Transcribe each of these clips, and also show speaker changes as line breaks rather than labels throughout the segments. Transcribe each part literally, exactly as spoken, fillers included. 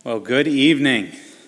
Well, good evening.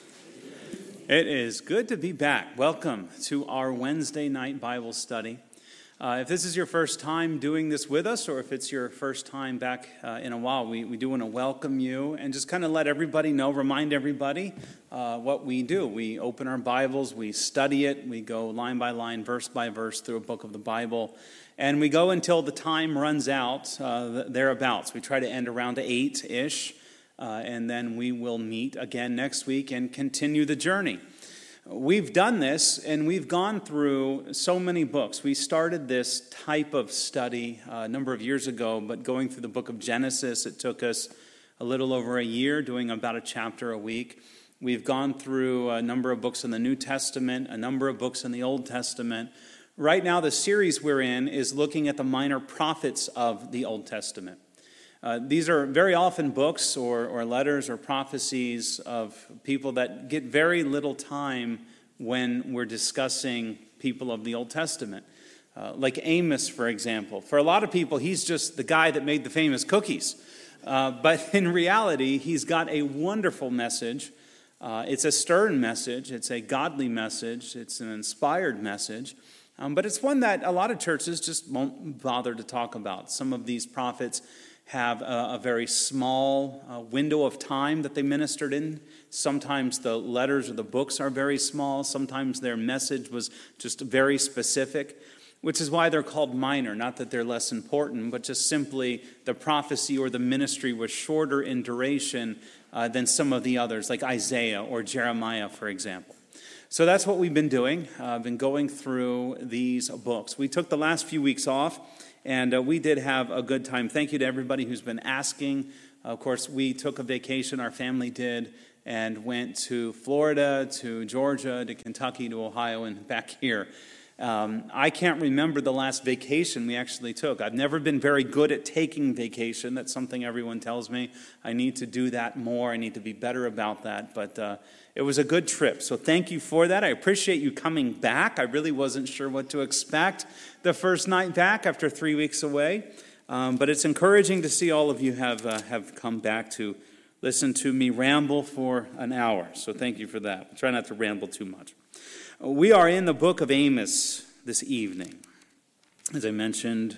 It is good to be back. Welcome to our Wednesday night Bible study. Uh, if this is your first time doing this with us, or if it's your first time back uh, in a while, we, we do want to welcome you and just kind of let everybody know, remind everybody uh, what we do. We open our Bibles, we study it, we go line by line, verse by verse through a book of the Bible, and we go until the time runs out, uh, thereabouts. We try to end around eight-ish. Uh, and then we will meet again next week and continue the journey. We've done this, and we've gone through so many books. We started this type of study uh, a number of years ago, but going through the book of Genesis, it took us a little over a year, doing about a chapter a week. We've gone through a number of books in the New Testament, a number of books in the Old Testament. Right now, the series we're in is looking at the minor prophets of the Old Testament. Uh, these are very often books or, or letters or prophecies of people that get very little time when we're discussing people of the Old Testament. Uh, like Amos, for example. For a lot of people, he's just the guy that made the famous cookies. Uh, but in reality, he's got a wonderful message. Uh, it's a stern message. It's a godly message. It's an inspired message. Um, but it's one that a lot of churches just won't bother to talk about. Some of these prophets have a, a very small uh, window of time that they ministered in. Sometimes the letters or the books are very small. Sometimes their message was just very specific, which is why they're called minor. Not that they're less important, but just simply the prophecy or the ministry was shorter in duration uh, than some of the others, like Isaiah or Jeremiah, for example. So that's what we've been doing. I've uh, been going through these books. We took the last few weeks off, and uh, we did have a good time. Thank you to everybody who's been asking. Of course, we took a vacation, our family did, and went to Florida, to Georgia, to Kentucky, to Ohio, and back here. Um, I can't remember the last vacation we actually took. I've never been very good at taking vacation. That's something everyone tells me. I need to do that more. I need to be better about that. But uh, it was a good trip. So thank you for that. I appreciate you coming back. I really wasn't sure what to expect the first night back after three weeks away. Um, but it's encouraging to see all of you have uh, have come back to listen to me ramble for an hour. So thank you for that. I'll try not to ramble too much. We are in the book of Amos this evening. As I mentioned,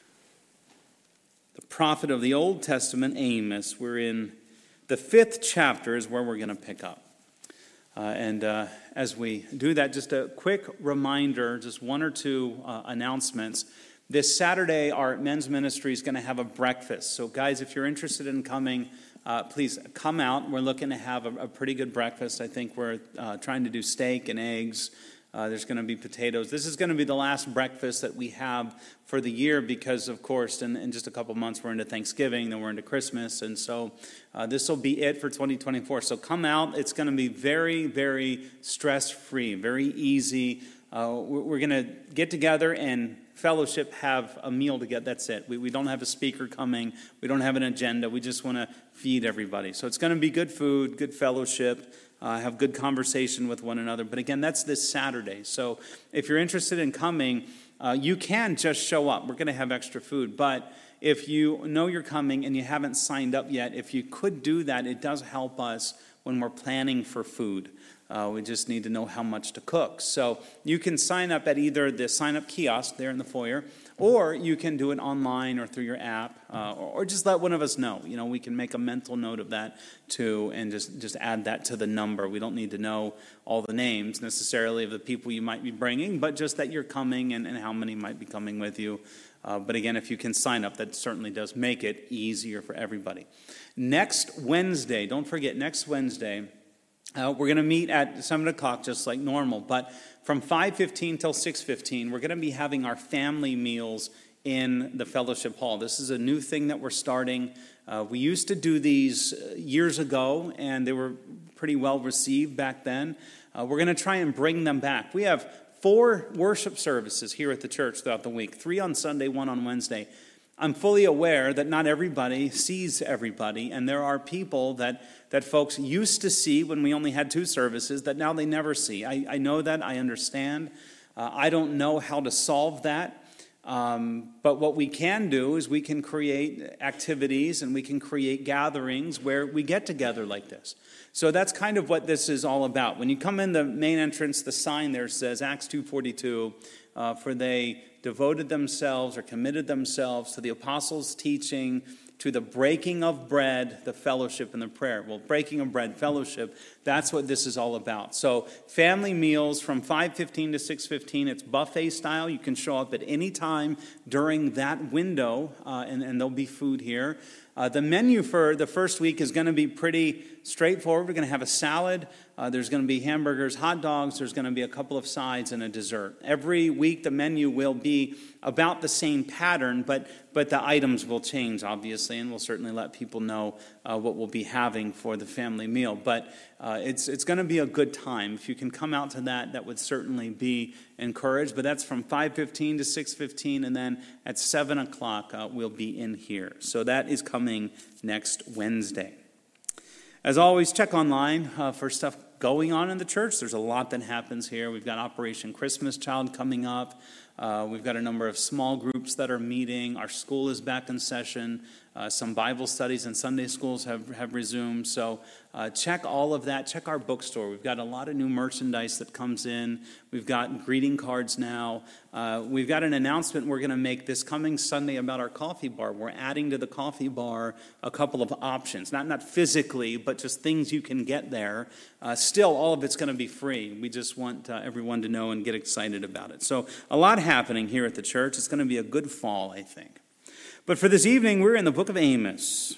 the prophet of the Old Testament, Amos. We're in the fifth chapter is where we're going to pick up. Uh, and uh, as we do that, just a quick reminder, just one or two uh, announcements. This Saturday, our men's ministry is going to have a breakfast. So guys, if you're interested in coming, Uh, please come out. We're looking to have a, a pretty good breakfast. I think we're uh, trying to do steak and eggs. Uh, there's going to be potatoes. This is going to be the last breakfast that we have for the year because, of course, in, in just a couple months we're into Thanksgiving, then we're into Christmas. And so uh, this will be it for twenty twenty-four. So come out. It's going to be very, very stress-free, very easy. Uh, we're going to get together and fellowship, have a meal together. That's it. We, we don't have a speaker coming. We don't have an agenda. We just want to feed everybody. So it's going to be good food, good fellowship, uh, have good conversation with one another. But again, that's this Saturday. So if you're interested in coming, uh, you can just show up. We're going to have extra food. But if you know you're coming and you haven't signed up yet, if you could do that, it does help us when we're planning for food. Uh, we just need to know how much to cook. So you can sign up at either the sign-up kiosk there in the foyer, or you can do it online or through your app, uh, or, or just let one of us know. You know, we can make a mental note of that too, and just, just add that to the number. We don't need to know all the names necessarily of the people you might be bringing, but just that you're coming and, and how many might be coming with you. Uh, but again, if you can sign up, that certainly does make it easier for everybody. Next Wednesday, don't forget, next Wednesday, Uh, we're going to meet at seven o'clock just like normal, but from five fifteen till six fifteen, we're going to be having our family meals in the fellowship hall. This is a new thing that we're starting. Uh, we used to do these years ago, and they were pretty well received back then. Uh, we're going to try and bring them back. We have four worship services here at the church throughout the week, three on Sunday, one on Wednesday. I'm fully aware that not everybody sees everybody, and there are people that, that folks used to see when we only had two services that now they never see. I, I know that. I understand. Uh, I don't know how to solve that. Um, but what we can do is we can create activities and we can create gatherings where we get together like this. So that's kind of what this is all about. When you come in the main entrance, the sign there says Acts two forty-two, uh, for they devoted themselves or committed themselves to the apostles' teaching, to the breaking of bread, the fellowship, and the prayer. Well, breaking of bread, fellowship, that's what this is all about. So family meals from five fifteen to six fifteen, it's buffet style. You can show up at any time during that window, uh, and, and there'll be food here. Uh, the menu for the first week is going to be pretty straightforward. We're going to have a salad. Uh, there's going to be hamburgers, hot dogs. There's going to be a couple of sides and a dessert. Every week the menu will be about the same pattern, but but the items will change, obviously, and we'll certainly let people know uh, what we'll be having for the family meal. But uh, it's it's going to be a good time. If you can come out to that, that would certainly be encouraged. But that's from five fifteen to six fifteen, and then at seven o'clock uh, we'll be in here. So that is coming next Wednesday. As always, check online uh, for stuff going on in the church. There's a lot that happens here. We've got Operation Christmas Child coming up. Uh, we've got a number of small groups that are meeting. Our school is back in session. Uh, some Bible studies and Sunday schools have, have resumed. So uh, check all of that. Check our bookstore. We've got a lot of new merchandise that comes in. We've got greeting cards now. Uh, we've got an announcement we're going to make this coming Sunday about our coffee bar. We're adding to the coffee bar a couple of options. Not, not physically, but just things you can get there. Uh, still, all of it's going to be free. We just want uh, everyone to know and get excited about it. So a lot happening here at the church. It's going to be a good fall, I think. But for this evening, we're in the book of Amos.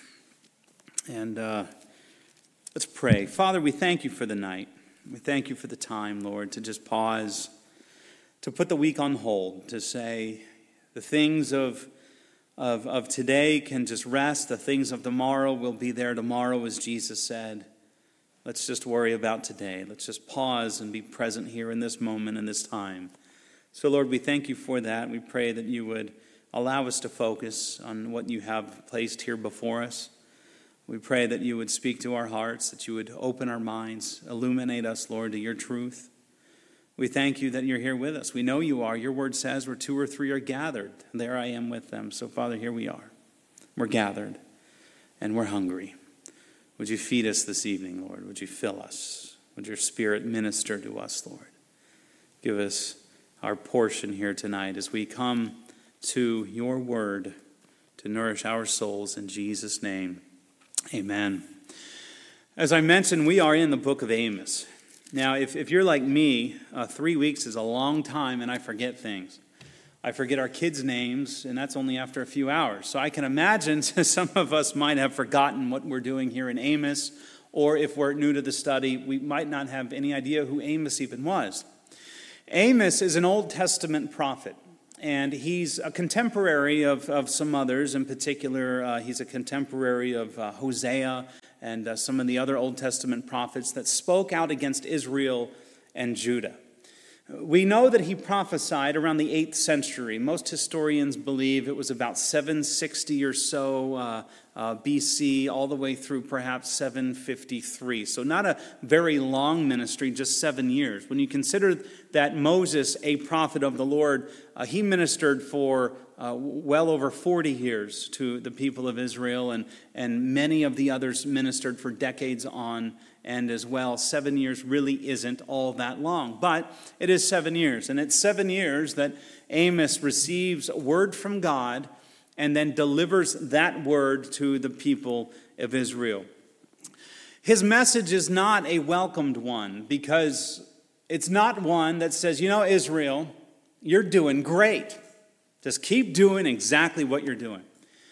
And uh, let's pray. Father, we thank you for the night. We thank you for the time, Lord, to just pause, to put the week on hold, to say the things of, of, of today can just rest. The things of tomorrow will be there tomorrow, as Jesus said. Let's just worry about today. Let's just pause and be present here in this moment and this time. So, Lord, we thank you for that. We pray that you would allow us to focus on what you have placed here before us. We pray that you would speak to our hearts, that you would open our minds, illuminate us, Lord, to your truth. We thank you that you're here with us. We know you are. Your word says where two or three are gathered, there I am with them. So, Father, here we are. We're gathered, and we're hungry. Would you feed us this evening, Lord? Would you fill us? Would your Spirit minister to us, Lord? Give us our portion here tonight as we come to your word to nourish our souls in Jesus' name. Amen. As I mentioned, we are in the book of Amos. Now, if, if you're like me, uh, three weeks is a long time and I forget things. I forget our kids' names, and that's only after a few hours. So I can imagine some of us might have forgotten what we're doing here in Amos, or if we're new to the study, we might not have any idea who Amos even was. Amos is an Old Testament prophet, and he's a contemporary of, of some others. In particular, uh, he's a contemporary of uh, Hosea and uh, some of the other Old Testament prophets that spoke out against Israel and Judah. We know that he prophesied around the eighth century. Most historians believe it was about seven sixty or so uh, uh, B C, all the way through perhaps seven fifty-three. So not a very long ministry, just seven years. When you consider that Moses, a prophet of the Lord, uh, he ministered for uh, well over forty years to the people of Israel, and, and many of the others ministered for decades on and as well. Seven years really isn't all that long, but it is seven years. And it's seven years that Amos receives a word from God and then delivers that word to the people of Israel. His message is not a welcomed one, because it's not one that says, you know, Israel, you're doing great. Just keep doing exactly what you're doing.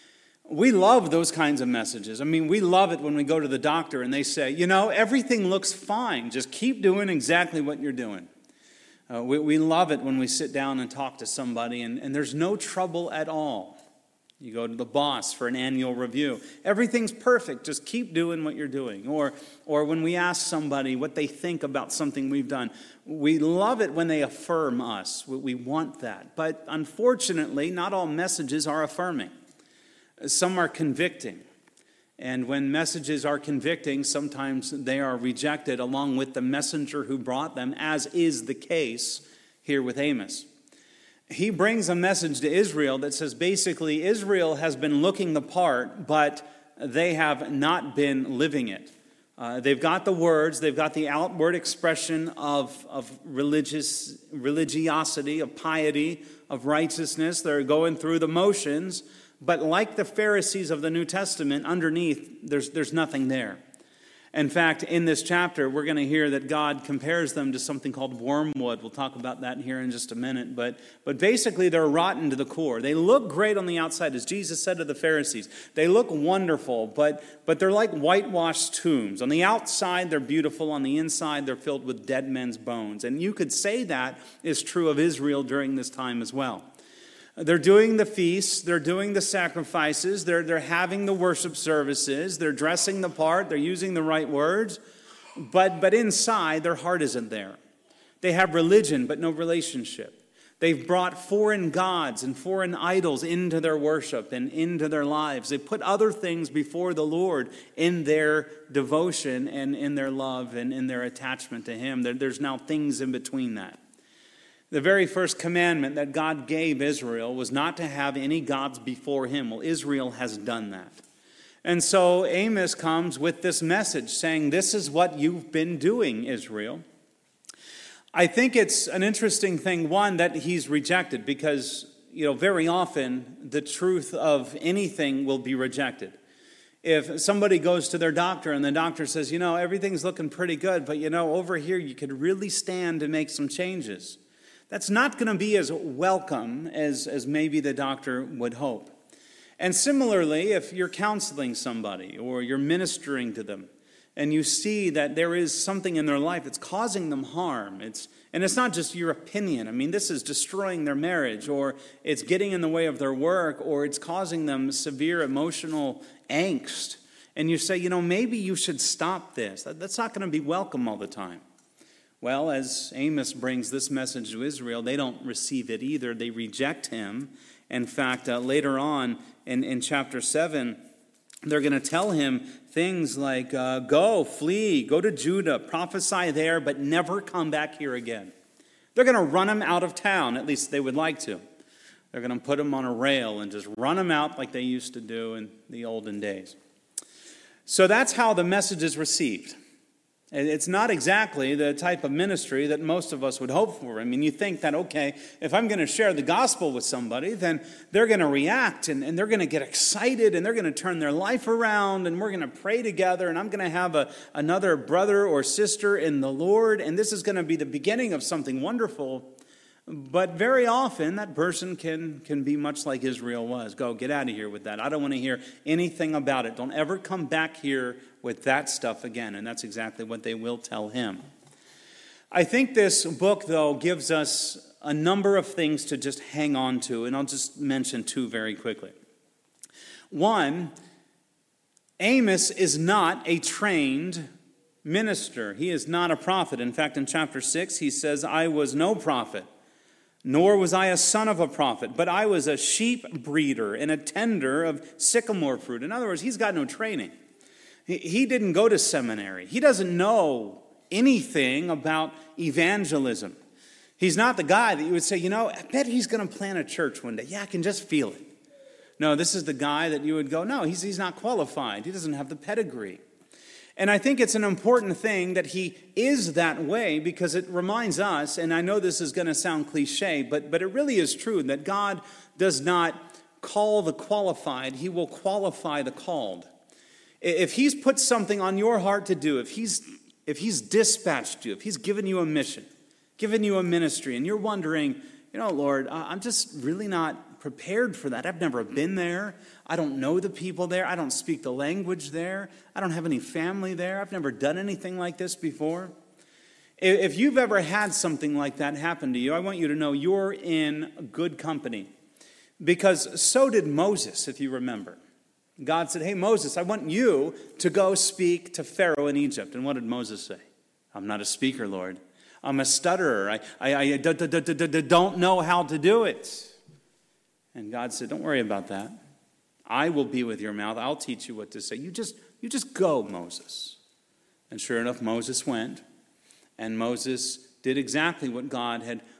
We love those kinds of messages. I mean, we love it when we go to the doctor and they say, you know, everything looks fine. Just keep doing exactly what you're doing. Uh, we, we love it when we sit down and talk to somebody and, and there's no trouble at all. You go to the boss for an annual review. Everything's perfect. Just keep doing what you're doing. Or, or when we ask somebody what they think about something we've done, we love it when they affirm us. We, we want that. But unfortunately, not all messages are affirming. Some are convicting. And when messages are convicting, sometimes they are rejected along with the messenger who brought them, as is the case here with Amos. he brings a message to Israel that says basically Israel has been looking the part, but they have not been living it. Uh, they've got the words, they've got the outward expression of, of religious religiosity, of piety, of righteousness. They're going through the motions, but like the Pharisees of the New Testament, underneath, there's, there's nothing there. In fact, in this chapter, we're going to hear that God compares them to something called wormwood. We'll talk about that here in just a minute. But, but basically, they're rotten to the core. They look great on the outside, as Jesus said to the Pharisees. They look wonderful, but, but they're like whitewashed tombs. On the outside, they're beautiful. On the inside, they're filled with dead men's bones. And you could say that is true of Israel during this time as well. They're doing the feasts, they're doing the sacrifices, they're, they're having the worship services, they're dressing the part, they're using the right words, but, but inside their heart isn't there. They have religion but no relationship. They've brought foreign gods and foreign idols into their worship and into their lives. They put other things before the Lord in their devotion and in their love and in their attachment to Him. There, there's now things in between that. The very first commandment that God gave Israel was not to have any gods before Him. Well, Israel has done that. And so Amos comes with this message saying, this is what you've been doing, Israel. I think it's an interesting thing, one, that he's rejected because, you know, very often the truth of anything will be rejected. If somebody goes to their doctor and the doctor says, you know, everything's looking pretty good, but, you know, over here you could really stand to make some changes. That's not going to be as welcome as, as maybe the doctor would hope. And similarly, if you're counseling somebody or you're ministering to them and you see that there is something in their life that's causing them harm, it's and it's not just your opinion. I mean, this is destroying their marriage, or it's getting in the way of their work, or it's causing them severe emotional angst. And you say, you know, maybe you should stop this. That's not going to be welcome all the time. Well, as Amos brings this message to Israel, they don't receive it either. They reject him. In fact, uh, later on in, in chapter seven, they're going to tell him things like, uh, go, flee, go to Judah, prophesy there, but never come back here again. They're going to run him out of town, at least they would like to. They're going to put him on a rail and just run him out like they used to do in the olden days. So that's how the message is received. It's not exactly the type of ministry that most of us would hope for. I mean, you think that, okay, if I'm going to share the gospel with somebody, then they're going to react and, and they're going to get excited and they're going to turn their life around and we're going to pray together and I'm going to have a, another brother or sister in the Lord and this is going to be the beginning of something wonderful. But very often that person can, can be much like Israel was. Go, get out of here with that. I don't want to hear anything about it. Don't ever come back here with that stuff again. And that's exactly what they will tell him. I think this book, though, gives us a number of things to just hang on to. And I'll just mention two very quickly. One, Amos is not a trained minister. He is not a prophet. In fact, in chapter six, he says, I was no prophet. Nor was I a son of a prophet, but I was a sheep breeder and a tender of sycamore fruit. In other words, he's got no training. He didn't go to seminary. He doesn't know anything about evangelism. He's not the guy that you would say, you know, I bet he's going to plant a church one day. Yeah, I can just feel it. No, this is the guy that you would go, no, he's, he's not qualified. He doesn't have the pedigree. And I think it's an important thing that he is that way because it reminds us, and I know this is going to sound cliche, but, but it really is true, that God does not call the qualified, he will qualify the called. If he's put something on your heart to do, if he's, if he's dispatched you, if he's given you a mission, given you a ministry, and you're wondering, you know, Lord, I'm just really not prepared for that. I've never been there. I don't know the people there. I don't speak the language there. I don't have any family there. I've never done anything like this before. If you've ever had something like that happen to you, I want you to know you're in good company. Because so did Moses, if you remember. God said, hey, Moses, I want you to go speak to Pharaoh in Egypt. And what did Moses say? I'm not a speaker, Lord. I'm a stutterer. I, I, I don't know how to do it. And God said, don't worry about that. I will be with your mouth. I'll teach you what to say. You just, you just go, Moses. And sure enough, Moses went. And Moses did exactly what God had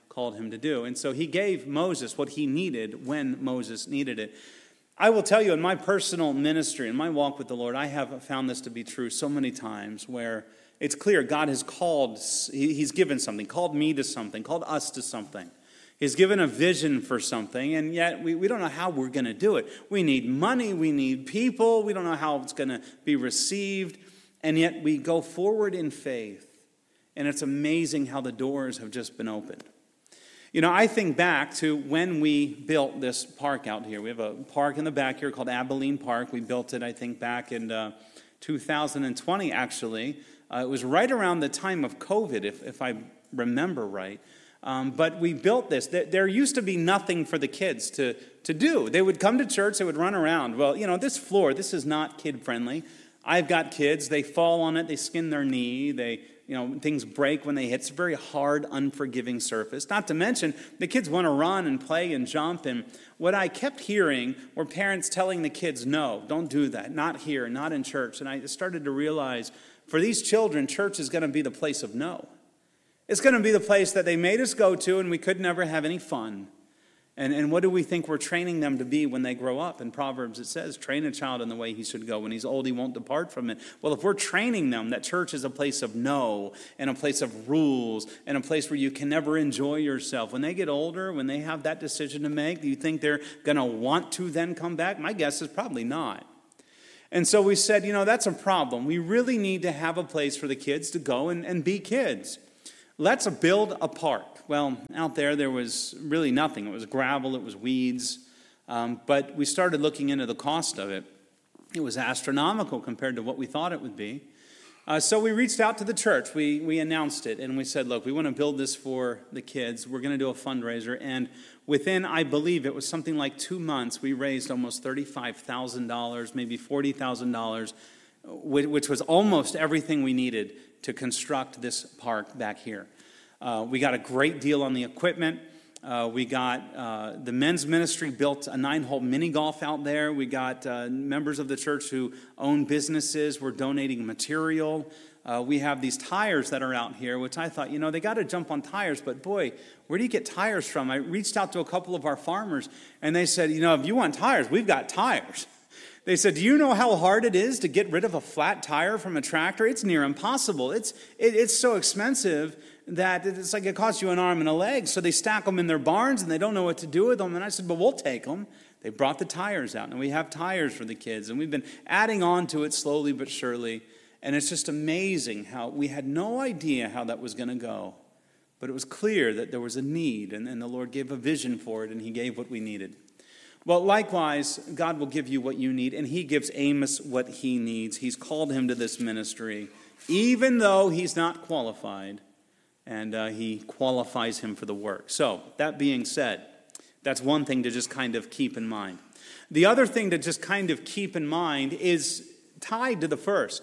called him to do. And so he gave Moses what he needed when Moses needed it. I will tell you, in my personal ministry, in my walk with the Lord, I have found this to be true so many times where it's clear God has called, he's given something, called me to something, called us to something. He's given a vision for something, and yet we, we don't know how we're going to do it. We need money, we need people, we don't know how it's going to be received, and yet we go forward in faith, and it's amazing how the doors have just been opened. You know, I think back to when we built this park out here. We have a park in the back here called Abilene Park. We built it, I think, back in uh, two thousand twenty, actually. Uh, it was right around the time of COVID, if, if I remember right. Um, but we built this. There used to be nothing for the kids to, to do. They would come to church, they would run around. Well, you know, this floor, this is not kid-friendly. I've got kids. They fall on it. They skin their knee. They, you know, things break when they hit. It's a very hard, unforgiving surface. Not to mention, the kids want to run and play and jump. And what I kept hearing were parents telling the kids, no, don't do that. Not here, not in church. And I started to realize, for these children, church is going to be the place of no. It's going to be the place that they made us go to, and we could never have any fun. And, and what do we think we're training them to be when they grow up? In Proverbs it says, train a child in the way he should go. When he's old, he won't depart from it. Well, if we're training them that church is a place of no, and a place of rules, and a place where you can never enjoy yourself, when they get older, when they have that decision to make, do you think they're going to want to then come back? My guess is probably not. And so we said, you know, that's a problem. We really need to have a place for the kids to go and, and be kids. Let's build a park. Well, out there, there was really nothing. It was gravel, it was weeds. Um, but we started looking into the cost of it. It was astronomical compared to what we thought it would be. Uh, so we reached out to the church. We we announced it, and we said, look, we want to build this for the kids. We're going to do a fundraiser. And within, I believe, it was something like two months, we raised almost thirty-five thousand dollars, maybe forty thousand dollars, which was almost everything we needed to construct this park back here. Uh, we got a great deal on the equipment. Uh, we got uh, the men's ministry built a nine-hole mini golf out there. We got uh, members of the church who own businesses were donating material. Uh, we have these tires that are out here, which I thought, you know, they got to jump on tires. But boy, where do you get tires from? I reached out to a couple of our farmers, and they said, you know, if you want tires, we've got tires. They said, do you know how hard it is to get rid of a flat tire from a tractor? It's near impossible. It's it, it's so expensive that it's like it costs you an arm and a leg. So they stack them in their barns, and they don't know what to do with them. And I said, but we'll take them. They brought the tires out, and we have tires for the kids. And we've been adding on to it slowly but surely. And it's just amazing how we had no idea how that was going to go. But it was clear that there was a need, and, and the Lord gave a vision for it, and he gave what we needed. Well, likewise, God will give you what you need, and he gives Amos what he needs. He's called him to this ministry, even though he's not qualified, and uh, he qualifies him for the work. So, that being said, that's one thing to just kind of keep in mind. The other thing to just kind of keep in mind is tied to the first.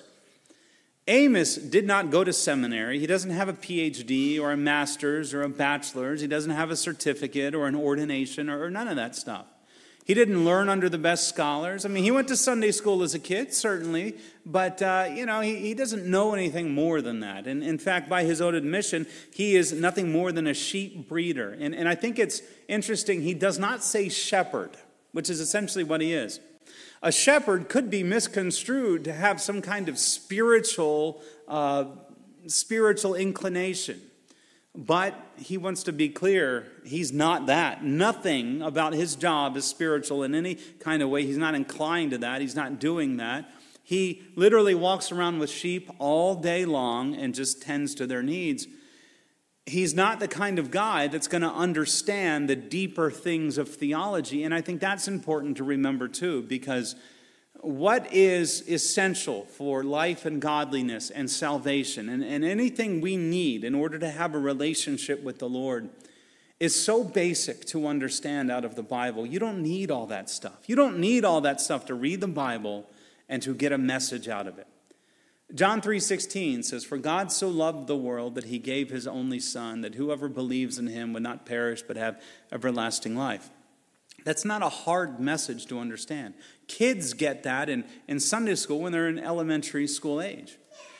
Amos did not go to seminary. He doesn't have a P H D or a master's or a bachelor's. He doesn't have a certificate or an ordination or, or none of that stuff. He didn't learn under the best scholars. I mean, he went to Sunday school as a kid, certainly, but, uh, you know, he, he doesn't know anything more than that. And in fact, by his own admission, he is nothing more than a sheep breeder. And, and I think it's interesting, he does not say shepherd, which is essentially what he is. A shepherd could be misconstrued to have some kind of spiritual, uh, spiritual inclination. But he wants to be clear, he's not that. Nothing about his job is spiritual in any kind of way. He's not inclined to that. He's not doing that. He literally walks around with sheep all day long and just tends to their needs. He's not the kind of guy that's going to understand the deeper things of theology. And I think that's important to remember too, because what is essential for life and godliness and salvation and, and anything we need in order to have a relationship with the Lord is so basic to understand out of the Bible. You don't need all that stuff. You don't need all that stuff to read the Bible and to get a message out of it. John three sixteen says, "For God so loved the world that he gave his only Son, that whoever believes in him would not perish but have everlasting life." That's not a hard message to understand. Kids get that in, in Sunday school when they're in elementary school age.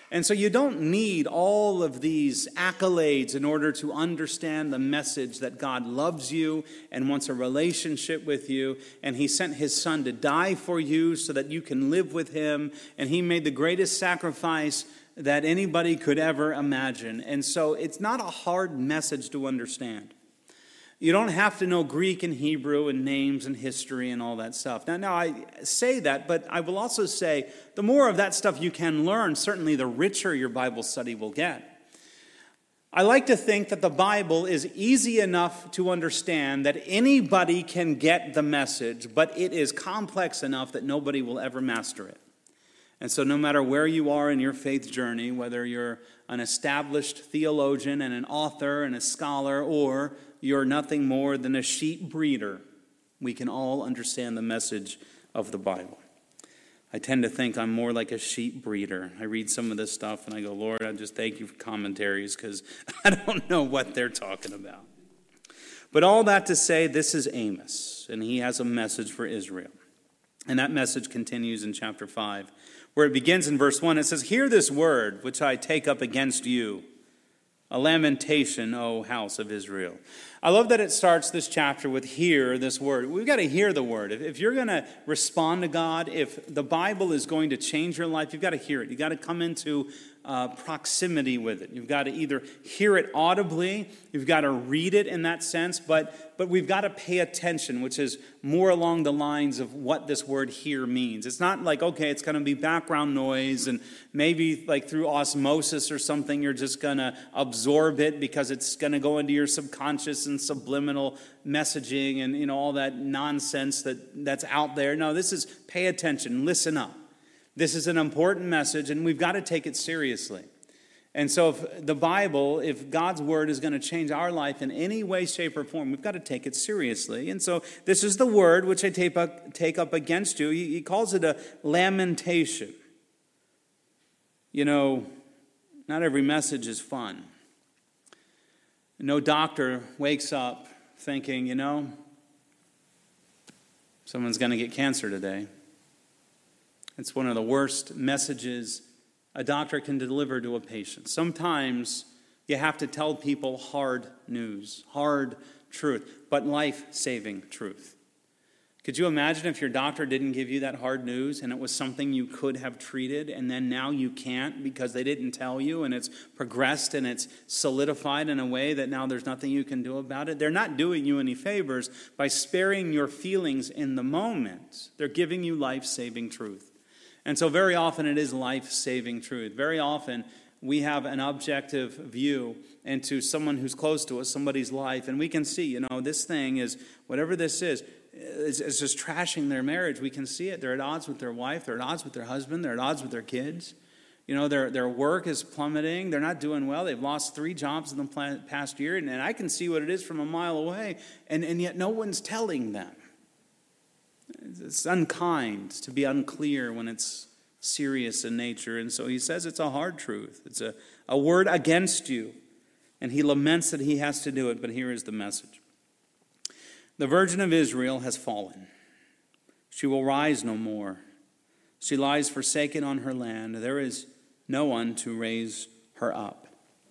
And so you don't need all of these accolades in order to understand the message that God loves you and wants a relationship with you. And he sent his son to die for you so that you can live with him. And he made the greatest sacrifice that anybody could ever imagine. And so it's not a hard message to understand. You don't have to know Greek and Hebrew and names and history and all that stuff. Now, now, I say that, but I will also say the more of that stuff you can learn, certainly the richer your Bible study will get. I like to think that the Bible is easy enough to understand that anybody can get the message, but it is complex enough that nobody will ever master it. And so no matter where you are in your faith journey, whether you're an established theologian and an author and a scholar, or you're nothing more than a sheep breeder, we can all understand the message of the Bible. I tend to think I'm more like a sheep breeder. I read some of this stuff and I go, Lord, I just thank you for commentaries because I don't know what they're talking about. But all that to say, this is Amos, and he has a message for Israel. And that message continues in chapter five, where it begins in verse one. It says, "Hear this word, which I take up against you, a lamentation, O house of Israel." I love that it starts this chapter with "hear this word." We've got to hear the word. If you're going to respond to God, if the Bible is going to change your life, you've got to hear it. You've got to come into uh, proximity with it. You've got to either hear it audibly, you've got to read it in that sense, but, but we've got to pay attention, which is more along the lines of what this word "hear" means. It's not like, okay, it's going to be background noise, and maybe like through osmosis or something, you're just going to absorb it because it's going to go into your subconscious and subliminal messaging and, you know, all that nonsense that, that's out there. No, this is pay attention, listen up. This is an important message, and we've got to take it seriously. And so if the Bible, if God's word is going to change our life in any way, shape, or form, we've got to take it seriously. And so this is the word which I take up, take up against you. He, he calls it a lamentation. You know, not every message is fun. No doctor wakes up thinking, you know, someone's going to get cancer today. It's one of the worst messages a doctor can deliver to a patient. Sometimes you have to tell people hard news, hard truth, but life-saving truth. Could you imagine if your doctor didn't give you that hard news and it was something you could have treated, and then now you can't because they didn't tell you, and it's progressed and it's solidified in a way that now there's nothing you can do about it? They're not doing you any favors by sparing your feelings in the moment. They're giving you life-saving truth. And so very often it is life-saving truth. Very often we have an objective view into someone who's close to us, somebody's life, and we can see, you know, this thing is, whatever this is, is, is just trashing their marriage. We can see it. They're at odds with their wife. They're at odds with their husband. They're at odds with their kids. You know, their, their work is plummeting. They're not doing well. They've lost three jobs in the past year, and, and I can see what it is from a mile away, and, and yet no one's telling them. It's unkind to be unclear when it's serious in nature. And so he says it's a hard truth. It's a, a word against you. And he laments that he has to do it, but here is the message. The Virgin of Israel has fallen. She will rise no more. She lies forsaken on her land. There is no one to raise her up.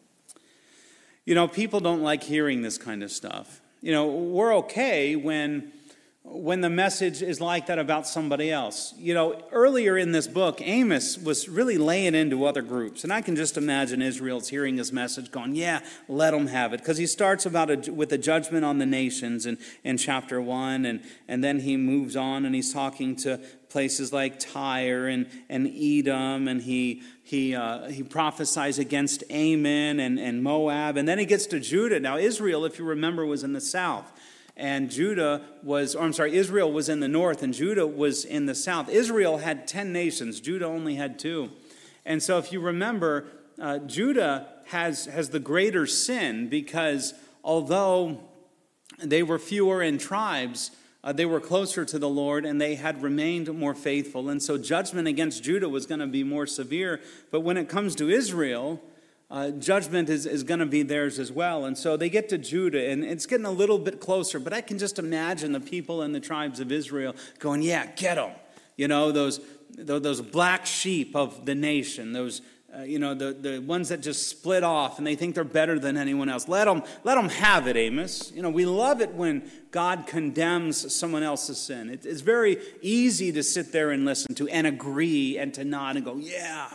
You know, people don't like hearing this kind of stuff. You know, we're okay when... when the message is like that about somebody else. You know, earlier in this book, Amos was really laying into other groups. And I can just imagine Israel's hearing his message going, yeah, let them have it. Because he starts about a, with a judgment on the nations in, in chapter one. And, and then he moves on and he's talking to places like Tyre and, and Edom. And he he uh, he prophesies against Ammon and, and Moab. And then he gets to Judah. Now, Israel, if you remember, was in the south. And Judah was, or I'm sorry, Israel was in the north and Judah was in the south. Israel had ten nations. Judah only had two. And so if you remember, uh, Judah has, has the greater sin because although they were fewer in tribes, uh, they were closer to the Lord and they had remained more faithful. And so judgment against Judah was going to be more severe. But when it comes to Israel, Uh, judgment is, is going to be theirs as well. And so they get to Judah, and it's getting a little bit closer. But I can just imagine the people in the tribes of Israel going, yeah, get them. You know, those, those black sheep of the nation, those Uh, you know, the, the ones that just split off and they think they're better than anyone else. Let them, let them have it, Amos. You know, we love it when God condemns someone else's sin. It, it's very easy to sit there and listen to and agree and to nod and go, yeah.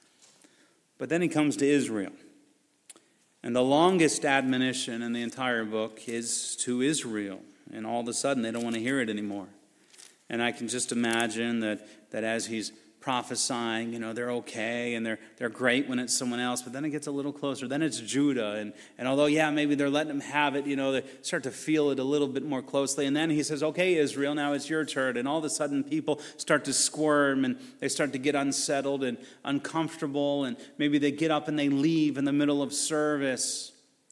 But then he comes to Israel. And the longest admonition in the entire book is to Israel. And all of a sudden, they don't want to hear it anymore. And I can just imagine that, that as he's prophesying, you know, they're okay and they're they're great when it's someone else, but then it gets a little closer. Then it's Judah, and, and although, yeah, maybe they're letting them have it, you know, they start to feel it a little bit more closely. And then he says, okay, Israel, now it's your turn. And all of a sudden, people start to squirm, and they start to get unsettled and uncomfortable, and maybe they get up and they leave in the middle of service.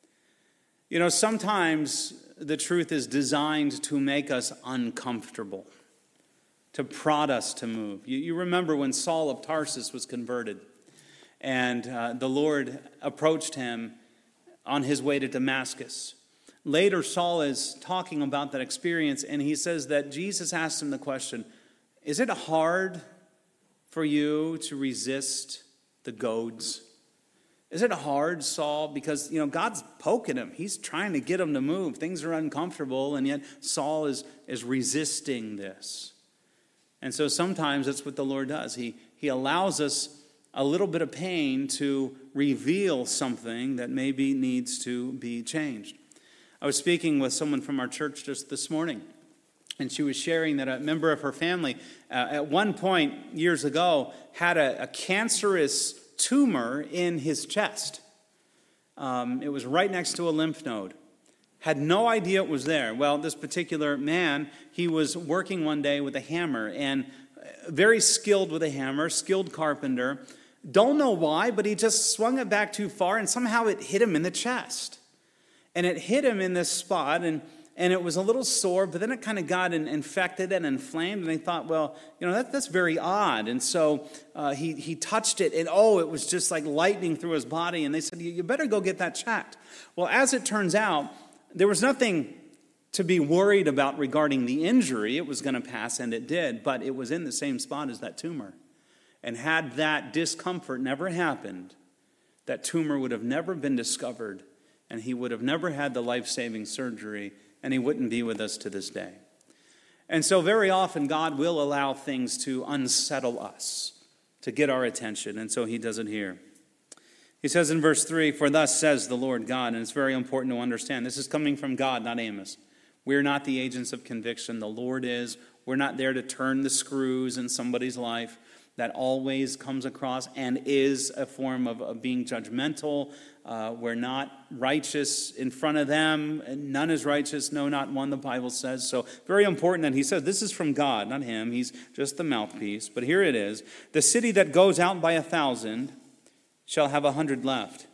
You know, sometimes the truth is designed to make us uncomfortable, to prod us to move. You, you remember when Saul of Tarsus was converted, and uh, the Lord approached him on his way to Damascus. Later, Saul is talking about that experience, and he says that Jesus asked him the question, is it hard for you to resist the goads? Is it hard, Saul? Because, you know, God's poking him. He's trying to get him to move. Things are uncomfortable, and yet Saul is, is resisting this. And so sometimes that's what the Lord does. He, he allows us a little bit of pain to reveal something that maybe needs to be changed. I was speaking with someone from our church just this morning, and she was sharing that a member of her family uh, at one point years ago had a, a cancerous tumor in his chest. Um, it was right next to a lymph node. Had no idea it was there. Well, this particular man, he was working one day with a hammer, and very skilled with a hammer, skilled carpenter. Don't know why, but he just swung it back too far, and somehow it hit him in the chest. And it hit him in this spot, and, and it was a little sore, but then it kind of got in, infected and inflamed, and they thought, well, you know, that, that's very odd. And so uh, he, he touched it, and oh, it was just like lightning through his body, and they said, you better go get that checked. Well, as it turns out, there was nothing to be worried about regarding the injury. It was going to pass, and it did, but it was in the same spot as that tumor. And had that discomfort never happened, that tumor would have never been discovered, and he would have never had the life-saving surgery, and he wouldn't be with us to this day. And so very often God will allow things to unsettle us, to get our attention, and so he does it here. He says in verse three, for thus says the Lord God, and it's very important to understand, this is coming from God, not Amos. We're not the agents of conviction. The Lord is. We're not there to turn the screws in somebody's life. That always comes across and is a form of, of being judgmental. Uh, we're not righteous in front of them. None is righteous, no, not one, the Bible says. So very important that he says this is from God, not him. He's just the mouthpiece. But here it is. The city that goes out by a thousand shall have a hundred left,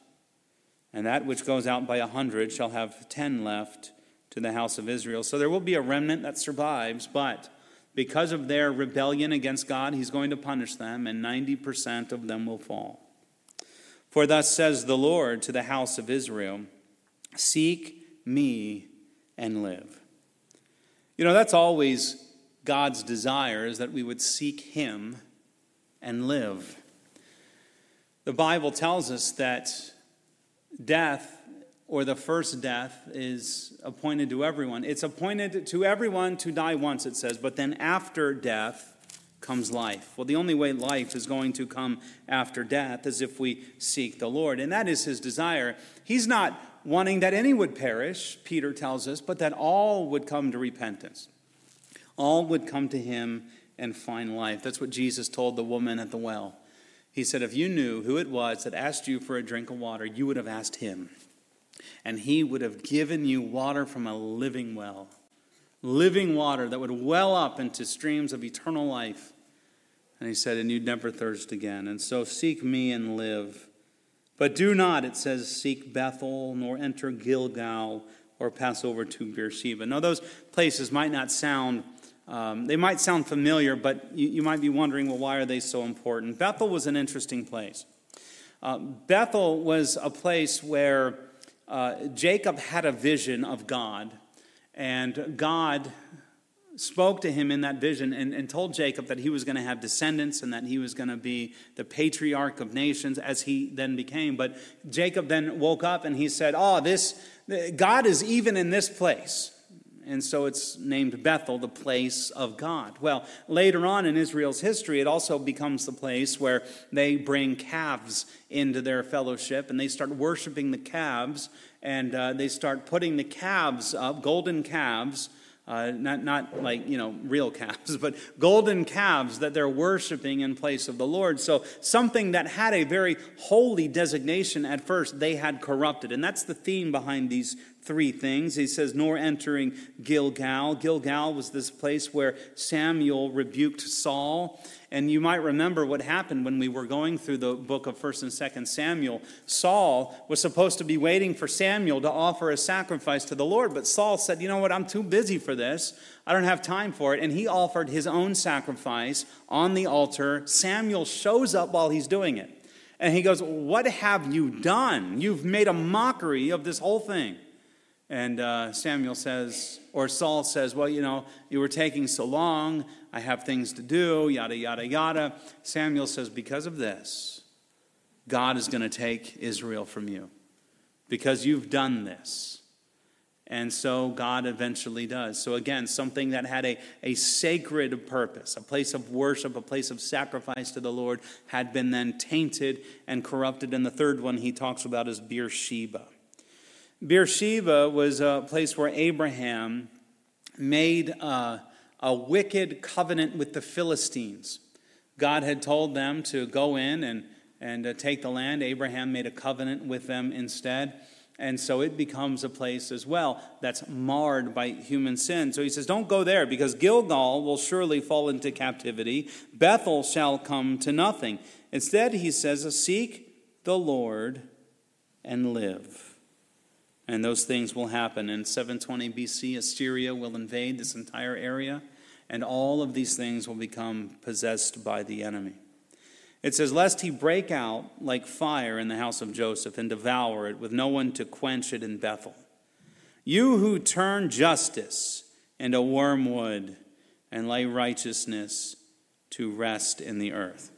and that which goes out by a hundred shall have ten left to the house of Israel. So there will be a remnant that survives, but because of their rebellion against God, he's going to punish them, and ninety percent of them will fall. For thus says the Lord to the house of Israel, seek me and live. You know, that's always God's desire, is that we would seek him and live. The Bible tells us that death, or the first death, is appointed to everyone. It's appointed to everyone to die once, it says, but then after death comes life. Well, the only way life is going to come after death is if we seek the Lord, and that is his desire. He's not wanting that any would perish, Peter tells us, but that all would come to repentance. All would come to him and find life. That's what Jesus told the woman at the well. He said, if you knew who it was that asked you for a drink of water, you would have asked him. And he would have given you water from a living well. Living water that would well up into streams of eternal life. And he said, and you'd never thirst again. And so seek me and live. But do not, it says, seek Bethel, nor enter Gilgal, or pass over to Beersheba. Now those places might not sound Um, they might sound familiar, but you, you might be wondering, well, why are they so important? Bethel was an interesting place. Uh, Bethel was a place where uh, Jacob had a vision of God, and God spoke to him in that vision and, and told Jacob that he was going to have descendants and that he was going to be the patriarch of nations as he then became. But Jacob then woke up and he said, oh, this God is even in this place. And so it's named Bethel, the place of God. Well, later on in Israel's history, it also becomes the place where they bring calves into their fellowship, and they start worshiping the calves, and uh, they start putting the calves up, golden calves, uh, not not like, you know, real calves, but golden calves that they're worshiping in place of the Lord. So something that had a very holy designation at first, they had corrupted. And that's the theme behind these three things. He says, nor entering Gilgal. Gilgal was this place where Samuel rebuked Saul. And you might remember what happened when we were going through the book of First and Second Samuel. Saul was supposed to be waiting for Samuel to offer a sacrifice to the Lord. But Saul said, you know what, I'm too busy for this. I don't have time for it. And he offered his own sacrifice on the altar. Samuel shows up while he's doing it. And he goes, what have you done? You've made a mockery of this whole thing. And uh, Samuel says, or Saul says, well, you know, you were taking so long. I have things to do, yada, yada, yada. Samuel says, because of this, God is going to take Israel from you because you've done this. And so God eventually does. So again, something that had a, a sacred purpose, a place of worship, a place of sacrifice to the Lord, had been then tainted and corrupted. And the third one he talks about is Beersheba. Beersheba was a place where Abraham made a, a wicked covenant with the Philistines. God had told them to go in and, and uh, take the land. Abraham made a covenant with them instead. And so it becomes a place as well that's marred by human sin. So he says, don't go there because Gilgal will surely fall into captivity. Bethel shall come to nothing. Instead, he says, seek the Lord and live. And those things will happen. In seven twenty B C, Assyria will invade this entire area, and all of these things will become possessed by the enemy. It says, lest he break out like fire in the house of Joseph and devour it with no one to quench it in Bethel. You who turn justice into wormwood and lay righteousness to rest in the earth.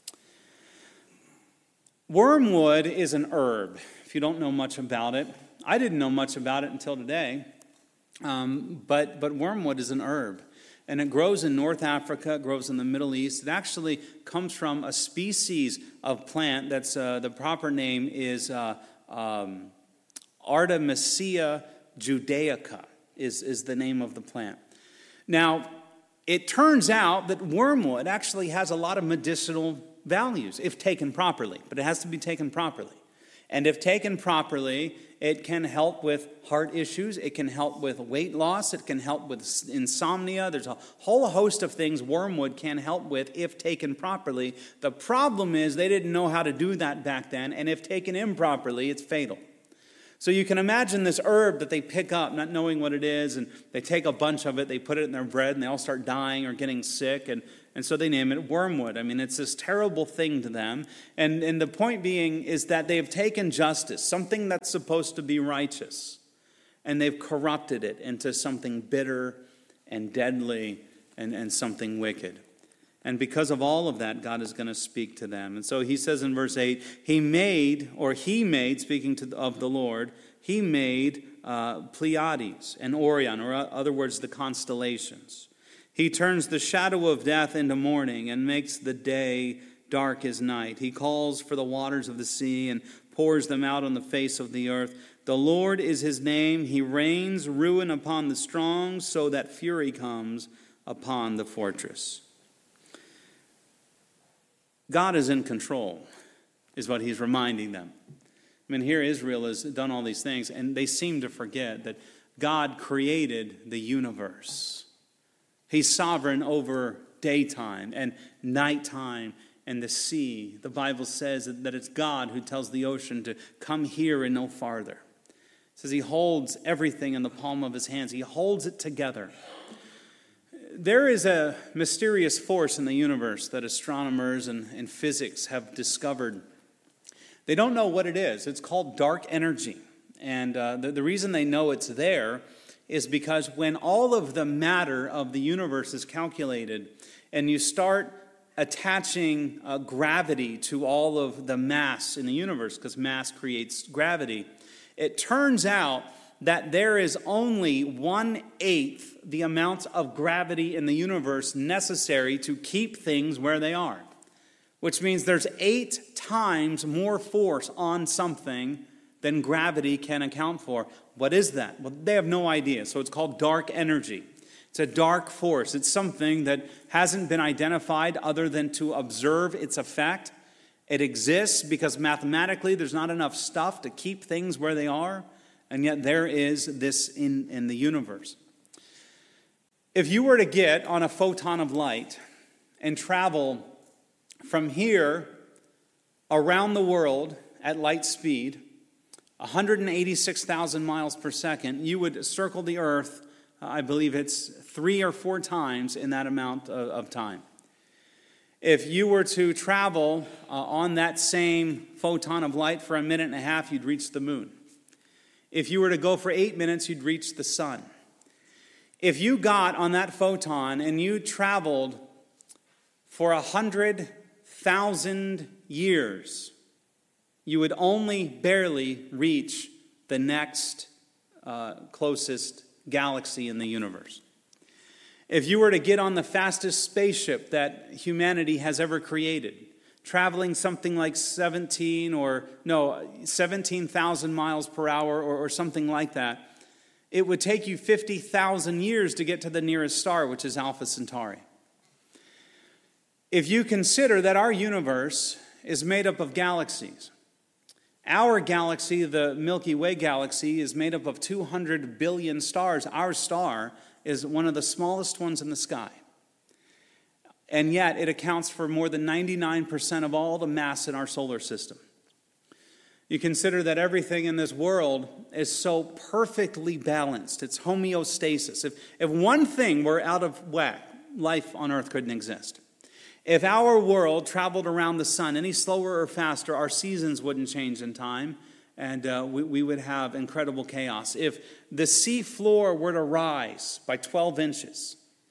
Wormwood is an herb. If you don't know much about it, I didn't know much about it until today, um, but, but wormwood is an herb. And it grows in North Africa, it grows in the Middle East. It actually comes from a species of plant that's, uh, the proper name is uh, um, Artemisia judaica is, is the name of the plant. Now, it turns out that wormwood actually has a lot of medicinal values if taken properly, but it has to be taken properly. And if taken properly, it can help with heart issues. It can help with weight loss. It can help with insomnia. There's a whole host of things wormwood can help with if taken properly. The problem is they didn't know how to do that back then, and if taken improperly, it's fatal. So you can imagine this herb that they pick up, not knowing what it is, and they take a bunch of it, they put it in their bread, and they all start dying or getting sick, and And so they name it wormwood. I mean, it's this terrible thing to them. And, and the point being is that they have taken justice, something that's supposed to be righteous, and they've corrupted it into something bitter and deadly and, and something wicked. And because of all of that, God is going to speak to them. And so he says in verse eight, he made, or he made, speaking to the, of the Lord, he made uh, Pleiades and Orion, or uh, other words, the constellations. He turns the shadow of death into morning and makes the day dark as night. He calls for the waters of the sea and pours them out on the face of the earth. The Lord is his name. He rains ruin upon the strong so that fury comes upon the fortress. God is in control, is what he's reminding them. I mean, here Israel has done all these things, and they seem to forget that God created the universe. He's sovereign over daytime and nighttime and the sea. The Bible says that it's God who tells the ocean to come here and no farther. It says he holds everything in the palm of his hands. He holds it together. There is a mysterious force in the universe that astronomers and, and physics have discovered. They don't know what it is. It's called dark energy. And uh, the, the reason they know it's there is because when all of the matter of the universe is calculated and you start attaching uh, gravity to all of the mass in the universe, because mass creates gravity, it turns out that there is only one-eighth the amount of gravity in the universe necessary to keep things where they are, which means there's eight times more force on something than gravity can account for. What is that? Well, they have no idea. So it's called dark energy. It's a dark force. It's something that hasn't been identified other than to observe its effect. It exists because mathematically there's not enough stuff to keep things where they are, and yet there is this in, in the universe. If you were to get on a photon of light and travel from here around the world at light speed, one hundred eighty-six thousand miles per second, you would circle the earth, uh, I believe it's three or four times in that amount of, of time. If you were to travel uh, on that same photon of light for a minute and a half, you'd reach the moon. If you were to go for eight minutes, you'd reach the sun. If you got on that photon and you traveled for one hundred thousand years, you would only barely reach the next uh, closest galaxy in the universe. If you were to get on the fastest spaceship that humanity has ever created, traveling something like seventeen or no seventeen thousand miles per hour or, or something like that, it would take you fifty thousand years to get to the nearest star, which is Alpha Centauri. If you consider that our universe is made up of galaxies, our galaxy, the Milky Way galaxy, is made up of two hundred billion stars. Our star is one of the smallest ones in the sky. And yet it accounts for more than ninety-nine percent of all the mass in our solar system. You consider that everything in this world is so perfectly balanced. It's homeostasis. If, if one thing were out of whack, life on earth couldn't exist. If our world traveled around the sun any slower or faster, our seasons wouldn't change in time, and uh, we, we would have incredible chaos. If the sea floor were to rise by twelve inches,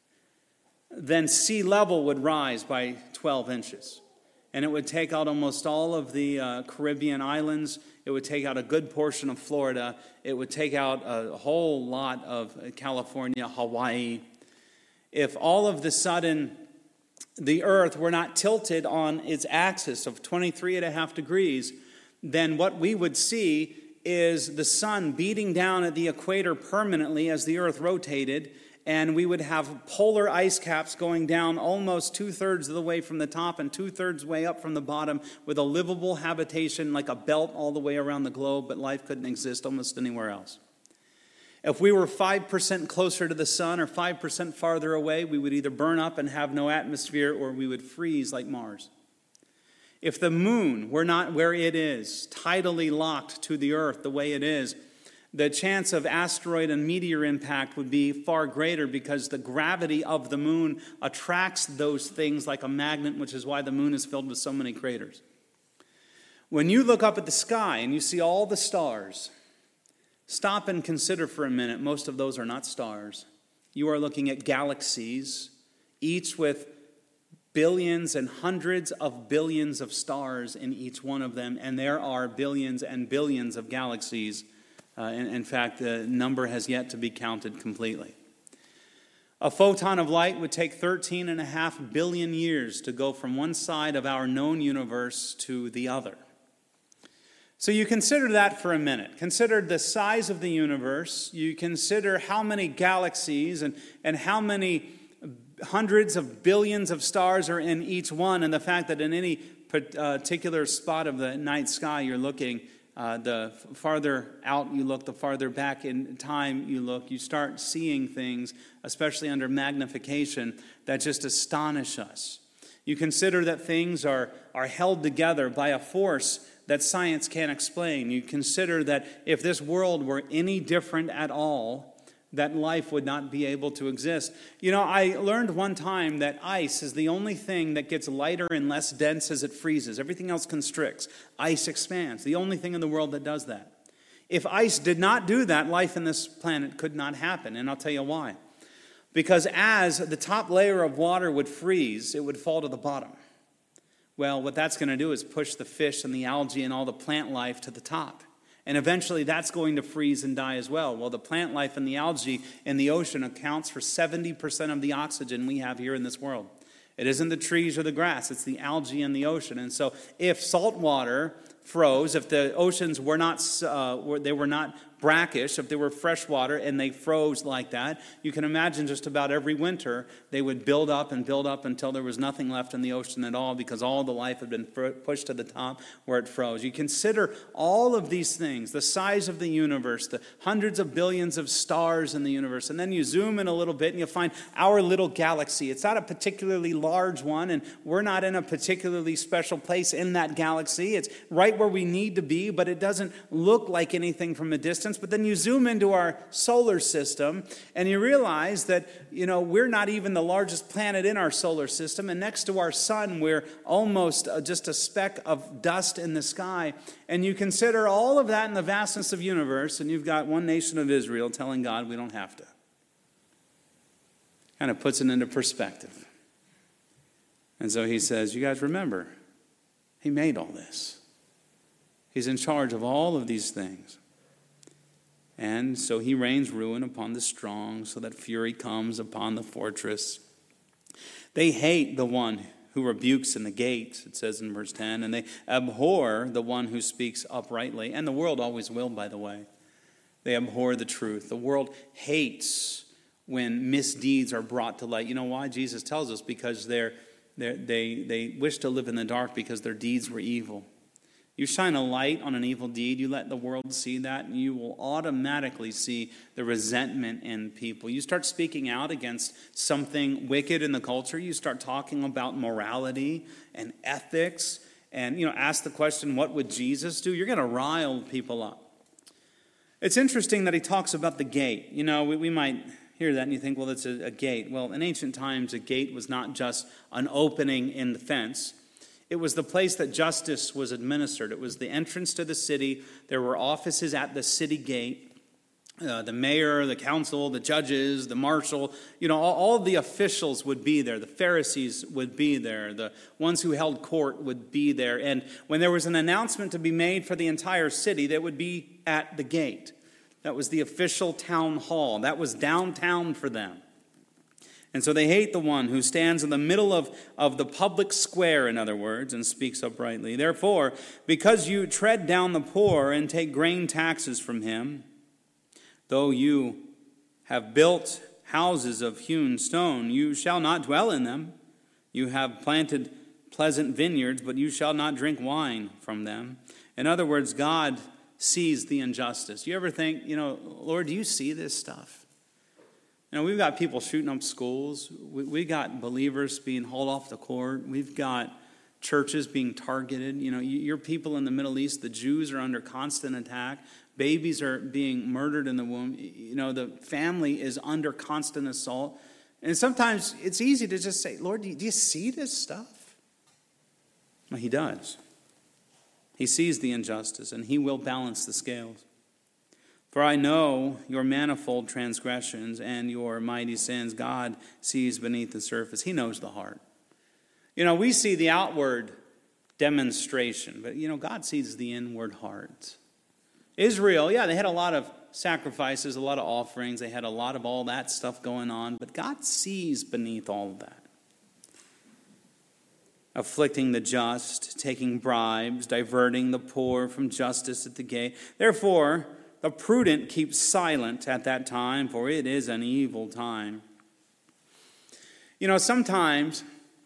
then sea level would rise by twelve inches. And it would take out almost all of the uh, Caribbean islands. It would take out a good portion of Florida. It would take out a whole lot of California, Hawaii. If all of the sudden the earth were not tilted on its axis of twenty-three and a half degrees, then what we would see is the sun beating down at the equator permanently as the earth rotated, and we would have polar ice caps going down almost two-thirds of the way from the top and two-thirds way up from the bottom, with a livable habitation like a belt all the way around the globe, but life couldn't exist almost anywhere else. If we were five percent closer to the sun or five percent farther away, we would either burn up and have no atmosphere, or we would freeze like Mars. If the moon were not where it is, tidally locked to the earth the way it is, the chance of asteroid and meteor impact would be far greater, because the gravity of the moon attracts those things like a magnet, which is why the moon is filled with so many craters. When you look up at the sky and you see all the stars, stop and consider for a minute, most of those are not stars. You are looking at galaxies, each with billions and hundreds of billions of stars in each one of them, and there are billions and billions of galaxies. Uh, in, in fact, the number has yet to be counted completely. A photon of light would take thirteen and a half billion years to go from one side of our known universe to the other. So you consider that for a minute. Consider the size of the universe. You consider how many galaxies and, and how many hundreds of billions of stars are in each one, and the fact that in any particular spot of the night sky you're looking, uh, the farther out you look, the farther back in time you look, you start seeing things, especially under magnification, that just astonish us. You consider that things are, are held together by a force that science can't explain. You consider that if this world were any different at all, that life would not be able to exist. You know, I learned one time that ice is the only thing that gets lighter and less dense as it freezes. Everything else constricts. Ice expands. The only thing in the world that does that. If ice did not do that, life in this planet could not happen, and I'll tell you why. Because as the top layer of water would freeze, it would fall to the bottom. Well, what that's going to do is push the fish and the algae and all the plant life to the top. And eventually that's going to freeze and die as well. Well, the plant life and the algae in the ocean accounts for seventy percent of the oxygen we have here in this world. It isn't the trees or the grass, it's the algae in the ocean. And so if salt water froze, if the oceans were not, uh, were, they were not brackish, if they were fresh water and they froze like that, you can imagine just about every winter they would build up and build up until there was nothing left in the ocean at all because all the life had been pushed to the top where it froze. You consider all of these things, the size of the universe, the hundreds of billions of stars in the universe, and then you zoom in a little bit and you find our little galaxy. It's not a particularly large one, and we're not in a particularly special place in that galaxy. It's right where we need to be, but it doesn't look like anything from a distance. But then you zoom into our solar system and you realize that, you know, we're not even the largest planet in our solar system. And next to our sun, we're almost just a speck of dust in the sky. And you consider all of that in the vastness of the universe, and you've got one nation of Israel telling God we don't have to. Kind of puts it into perspective. And so he says, you guys remember, he made all this. He's in charge of all of these things. And so he rains ruin upon the strong, so that fury comes upon the fortress. They hate the one who rebukes in the gate, it says in verse ten, and they abhor the one who speaks uprightly. And the world always will, by the way. They abhor the truth. The world hates when misdeeds are brought to light. You know why? Jesus tells us, because they're, they're, they, they wish to live in the dark because their deeds were evil. You shine a light on an evil deed, you let the world see that, and you will automatically see the resentment in people. You start speaking out against something wicked in the culture, you start talking about morality and ethics, and you know, ask the question, what would Jesus do? You're going to rile people up. It's interesting that he talks about the gate. You know, we, we might hear that and you think, well, it's a, a gate. Well, in ancient times, a gate was not just an opening in the fence. It was the place that justice was administered. It was the entrance to the city. There were offices at the city gate. Uh, the mayor, the council, the judges, the marshal, you know, all, all the officials would be there. The Pharisees would be there. The ones who held court would be there. And when there was an announcement to be made for the entire city, that would be at the gate. That was the official town hall. That was downtown for them. And so they hate the one who stands in the middle of, of the public square, in other words, and speaks uprightly. Therefore, because you tread down the poor and take grain taxes from him, though you have built houses of hewn stone, you shall not dwell in them. You have planted pleasant vineyards, but you shall not drink wine from them. In other words, God sees the injustice. You ever think, you know, Lord, do you see this stuff? You know, we've got people shooting up schools. We, we got believers being hauled off the court. We've got churches being targeted. You know, your people in the Middle East, the Jews are under constant attack. Babies are being murdered in the womb. You know, the family is under constant assault. And sometimes it's easy to just say, Lord, do you, do you see this stuff? Well, he does. He sees the injustice, and he will balance the scales. For I know your manifold transgressions and your mighty sins. God sees beneath the surface. He knows the heart. You know, we see the outward demonstration, but, you know, God sees the inward heart. Israel, yeah, they had a lot of sacrifices, a lot of offerings. They had a lot of all that stuff going on, but God sees beneath all of that. Afflicting the just, taking bribes, diverting the poor from justice at the gate. Therefore, the prudent keep silent at that time, for it is an evil time. You know, sometimes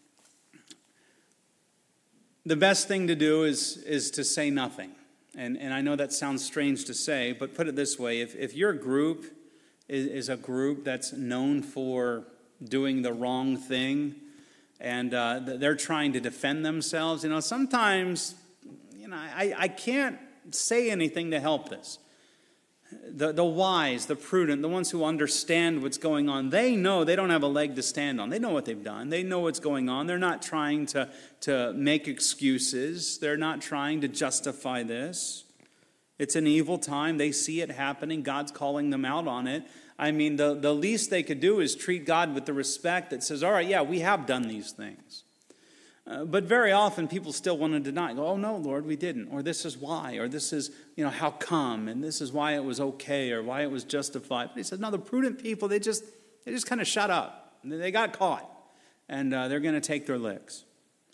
the best thing to do is, is to say nothing. And, and I know that sounds strange to say, but put it this way. If, if your group is, is a group that's known for doing the wrong thing, and uh, they're trying to defend themselves, you know, sometimes, you know, I, I can't say anything to help this. The, the wise, the prudent, the ones who understand what's going on, they know they don't have a leg to stand on. They know what they've done. They know what's going on. They're not trying to, to make excuses. They're not trying to justify this. It's an evil time. They see it happening. God's calling them out on it. I mean, the, the least they could do is treat God with the respect that says, all right, yeah, we have done these things. Uh, but very often people still want to deny. Go, oh, no, Lord, we didn't. Or this is why. Or this is, you know, how come. And this is why it was okay or why it was justified. But he says, no, the prudent people, they just, they just kind of shut up. They got caught. And uh, they're going to take their licks.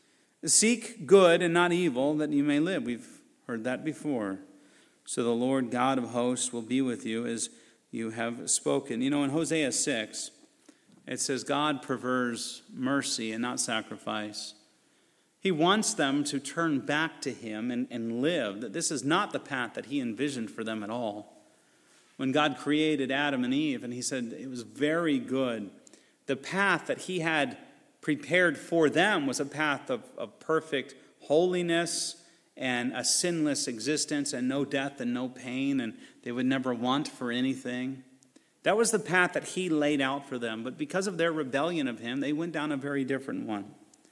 Seek good and not evil that you may live. We've heard that before. So the Lord God of hosts will be with you as you have spoken. You know, in Hosea six, it says God prefers mercy and not sacrifice. He wants them to turn back to him and, and live. That this is not the path that he envisioned for them at all. When God created Adam and Eve, and he said it was very good, the path that he had prepared for them was a path of, of perfect holiness and a sinless existence and no death and no pain, and they would never want for anything. That was the path that he laid out for them. But because of their rebellion of him, they went down a very different one.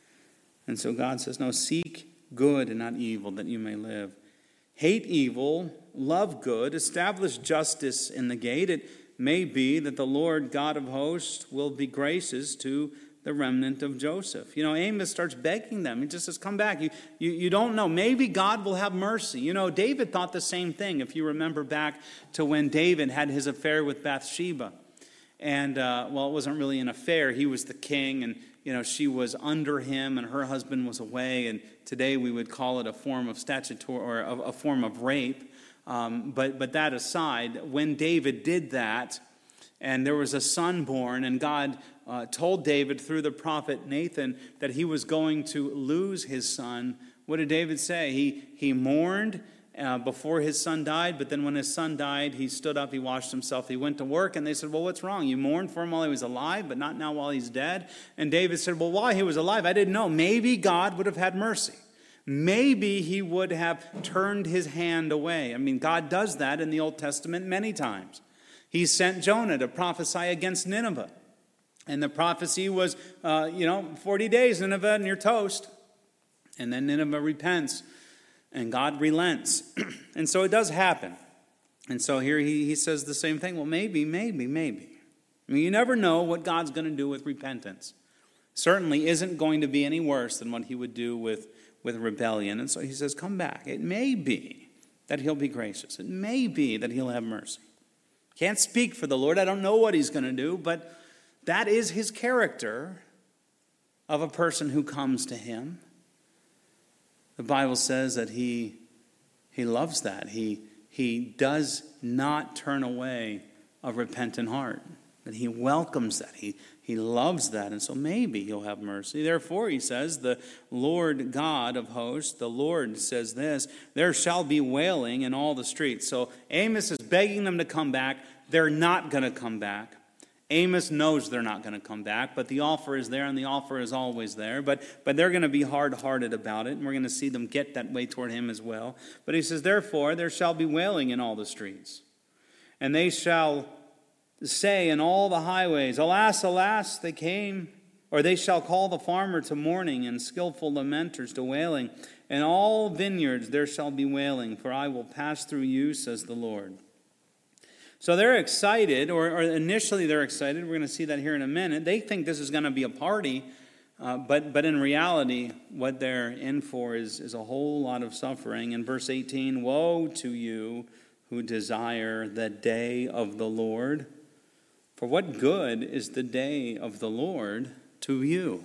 And so God says, no, seek good and not evil that you may live. Hate evil, love good, establish justice in the gate. It may be that the Lord God of hosts will be gracious to the remnant of Joseph. You know, Amos starts begging them. He just says, come back. You, you, you don't know. Maybe God will have mercy. You know, David thought the same thing, if you remember back to when David had his affair with Bathsheba. And, uh, well, it wasn't really an affair. He was the king, and, you know, she was under him, and her husband was away. And today we would call it a form of statutory, or a, a form of rape. Um, but, but that aside, when David did that, and there was a son born, and God uh, told David through the prophet Nathan that he was going to lose his son. What did David say? He, he mourned uh, before his son died, but then when his son died, he stood up, he washed himself, he went to work, and they said, well, what's wrong? You mourned for him while he was alive, but not now while he's dead? And David said, well, while he was alive, I didn't know. Maybe God would have had mercy. Maybe he would have turned his hand away. I mean, God does that in the Old Testament many times. He sent Jonah to prophesy against Nineveh. And the prophecy was, uh, you know, forty days, Nineveh, and you're toast. And then Nineveh repents, and God relents. And so it does happen. And so here he, he says the same thing. Well, maybe, maybe, maybe. I mean, you never know what God's going to do with repentance. Certainly isn't going to be any worse than what he would do with, with rebellion. And so he says, come back. It may be that he'll be gracious. It may be that he'll have mercy. Can't speak for the Lord. I don't know what he's going to do, but that is his character of a person who comes to him. The Bible says that he, he loves that. He, he does not turn away a repentant heart. That he welcomes that. He, he loves that. And so maybe he'll have mercy. Therefore, he says, the Lord God of hosts, the Lord says this, there shall be wailing in all the streets. So Amos is begging them to come back. They're not going to come back. Amos knows they're not going to come back, but the offer is there, and the offer is always there. But, but they're going to be hard-hearted about it, and we're going to see them get that way toward him as well. But he says, therefore, there shall be wailing in all the streets, and they shall say in all the highways, alas, alas, they came. Or they shall call the farmer to mourning, and skillful lamenters to wailing. In all vineyards there shall be wailing, for I will pass through you, says the Lord. So they're excited, or, or initially they're excited. We're going to see that here in a minute. They think this is going to be a party, uh, but, but in reality, what they're in for is, is a whole lot of suffering. In verse eighteen, woe to you who desire the day of the Lord. For what good is the day of the Lord to you?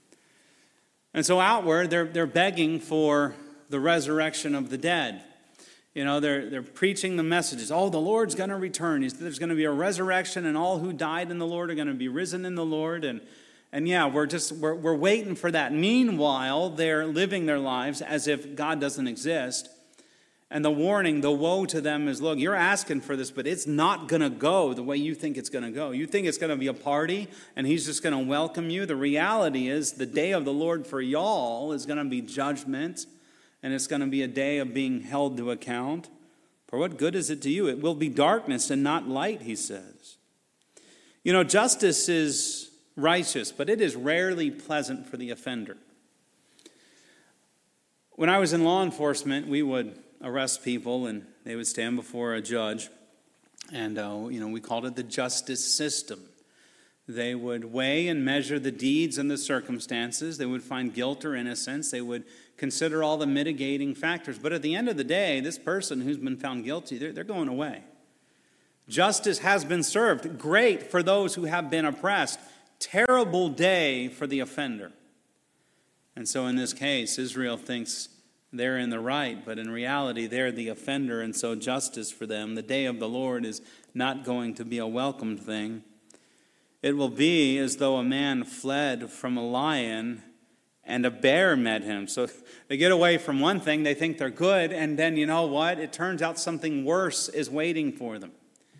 And so outward, they're, they're begging for the resurrection of the dead. You know, they're, they're preaching the messages. Oh, the Lord's going to return. There's going to be a resurrection, and all who died in the Lord are going to be risen in the Lord. And, and yeah, we're just, we're, we're waiting for that. Meanwhile, they're living their lives as if God doesn't exist. And the warning, the woe to them is, look, you're asking for this, but it's not going to go the way you think it's going to go. You think it's going to be a party, and he's just going to welcome you. The reality is the day of the Lord for y'all is going to be judgment, and it's going to be a day of being held to account. For what good is it to you? It will be darkness and not light, he says. You know, justice is righteous, but it is rarely pleasant for the offender. When I was in law enforcement, we would arrest people, and they would stand before a judge, and uh, you know we called it the justice system. They would weigh and measure the deeds and the circumstances. They would find guilt or innocence. They would consider all the mitigating factors. But at the end of the day, this person who's been found guilty, they're, they're going away. Justice has been served. Great for those who have been oppressed. Terrible day for the offender. And so in this case, Israel thinks they're in the right, but in reality, they're the offender, and so justice for them. The day of the Lord is not going to be a welcomed thing. It will be as though a man fled from a lion and a bear met him. So they get away from one thing, they think they're good, and then you know what? It turns out something worse is waiting for them.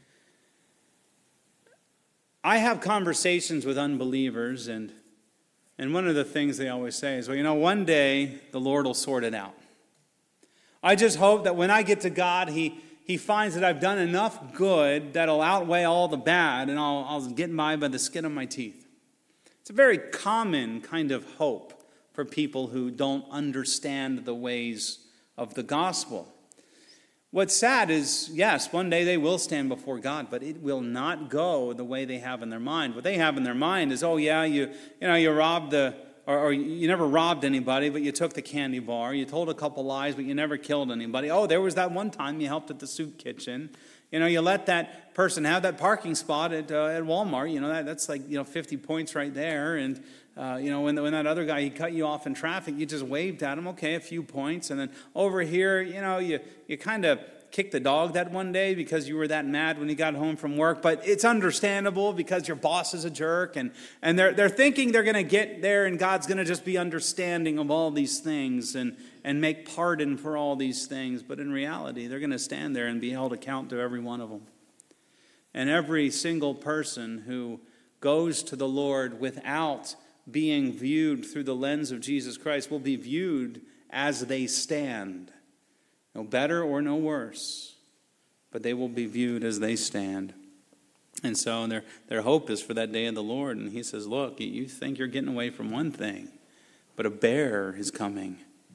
I have conversations with unbelievers, and, and one of the things they always say is, well, you know, one day the Lord will sort it out. I just hope that when I get to God, He He finds that I've done enough good that'll outweigh all the bad, and I'll, I'll get by by the skin of my teeth. It's a very common kind of hope for people who don't understand the ways of the gospel. What's sad is, yes, one day they will stand before God, but it will not go the way they have in their mind. What they have in their mind is, oh yeah, you you know, you robbed the, or, or you never robbed anybody, but you took the candy bar. You told a couple lies, but you never killed anybody. Oh, there was that one time you helped at the soup kitchen. You know, you let that person have that parking spot at uh, at Walmart. You know, that that's like, you know, fifty points right there. And, uh, you know, when, when that other guy, he cut you off in traffic, you just waved at him. Okay, a few points. And then over here, you know, you, you kind of kicked the dog that one day because you were that mad when you got home from work. But it's understandable because your boss is a jerk. And, and they're, they're thinking they're going to get there and God's going to just be understanding of all these things and, and make pardon for all these things. But in reality, they're going to stand there and be held account to every one of them. And every single person who goes to the Lord without being viewed through the lens of Jesus Christ will be viewed as they stand. No better or no worse, but they will be viewed as they stand. And so their, their hope is for that day of the Lord. And he says, look, you think you're getting away from one thing, but a bear is coming.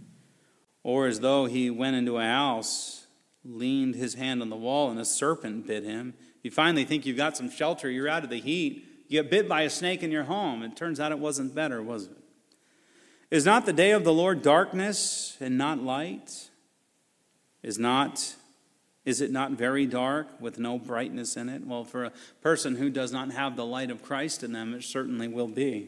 Or as though he went into a house, leaned his hand on the wall, and a serpent bit him. You finally think you've got some shelter, you're out of the heat. You get bit by a snake in your home. It turns out it wasn't better, was it? Is not the day of the Lord darkness and not light? Is not, is it not very dark with no brightness in it? Well, for a person who does not have the light of Christ in them, it certainly will be.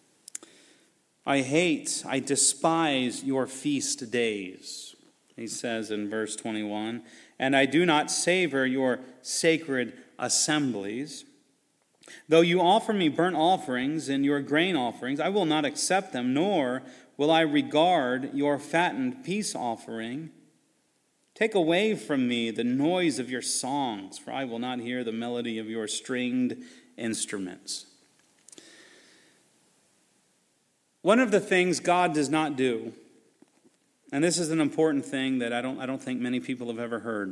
I hate, I despise your feast days, he says in verse twenty-one, and I do not savor your sacred assemblies. Though you offer me burnt offerings and your grain offerings, I will not accept them, nor will I regard your fattened peace offering. Take away from me the noise of your songs, for I will not hear the melody of your stringed instruments. One of the things God does not do, and this is an important thing that I don't, I don't think many people have ever heard.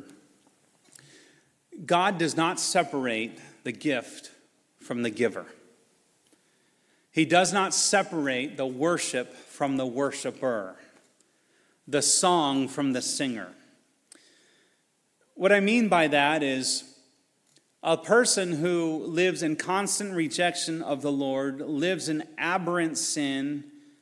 God does not separate the gift from the giver. He does not separate the worship from the worshiper, the song from the singer. What I mean by that is a person who lives in constant rejection of the Lord, lives in aberrant sin,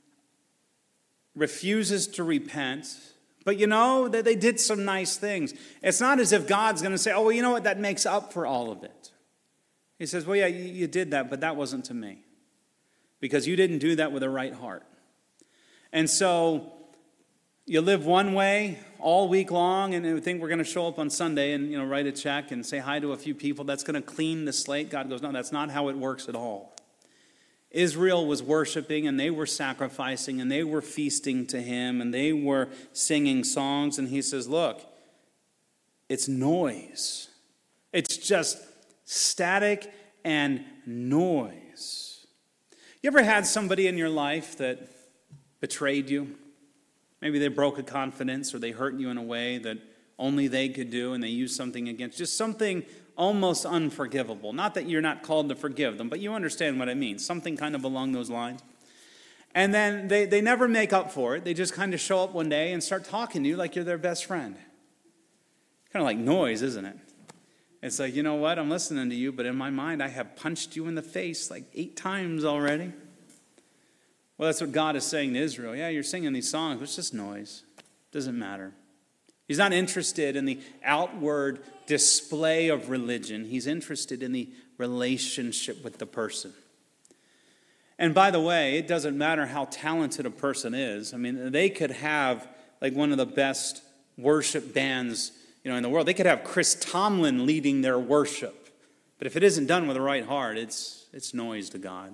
refuses to repent, but you know that they did some nice things. It's not as if God's going to say, oh, well, you know what, that makes up for all of it. He says, well, yeah, you did that, but that wasn't to me. Because you didn't do that with a right heart. And so you live one way all week long and you think we're going to show up on Sunday and, you know, write a check and say hi to a few people. That's going to clean the slate. God goes, no, that's not how it works at all. Israel was worshiping and they were sacrificing and they were feasting to him and they were singing songs. And he says, look, it's noise. It's just static and noise. You ever had somebody in your life that betrayed you? Maybe they broke a confidence or they hurt you in a way that only they could do and they used something against, just something almost unforgivable. Not that you're not called to forgive them, but you understand what I mean. Something kind of along those lines. And then they, they never make up for it. They just kind of show up one day and start talking to you like you're their best friend. kind of like noise, isn't it? It's like, you know what? I'm listening to you, but in my mind, I have punched you in the face like eight times already. Well, that's what God is saying to Israel. Yeah, you're singing these songs, but it's just noise. Doesn't matter. He's not interested in the outward display of religion. He's interested in the relationship with the person. And by the way, it doesn't matter how talented a person is. I mean, they could have like one of the best worship bands, you know, in the world. They could have Chris Tomlin leading their worship. But if it isn't done with the right heart, it's it's noise to God.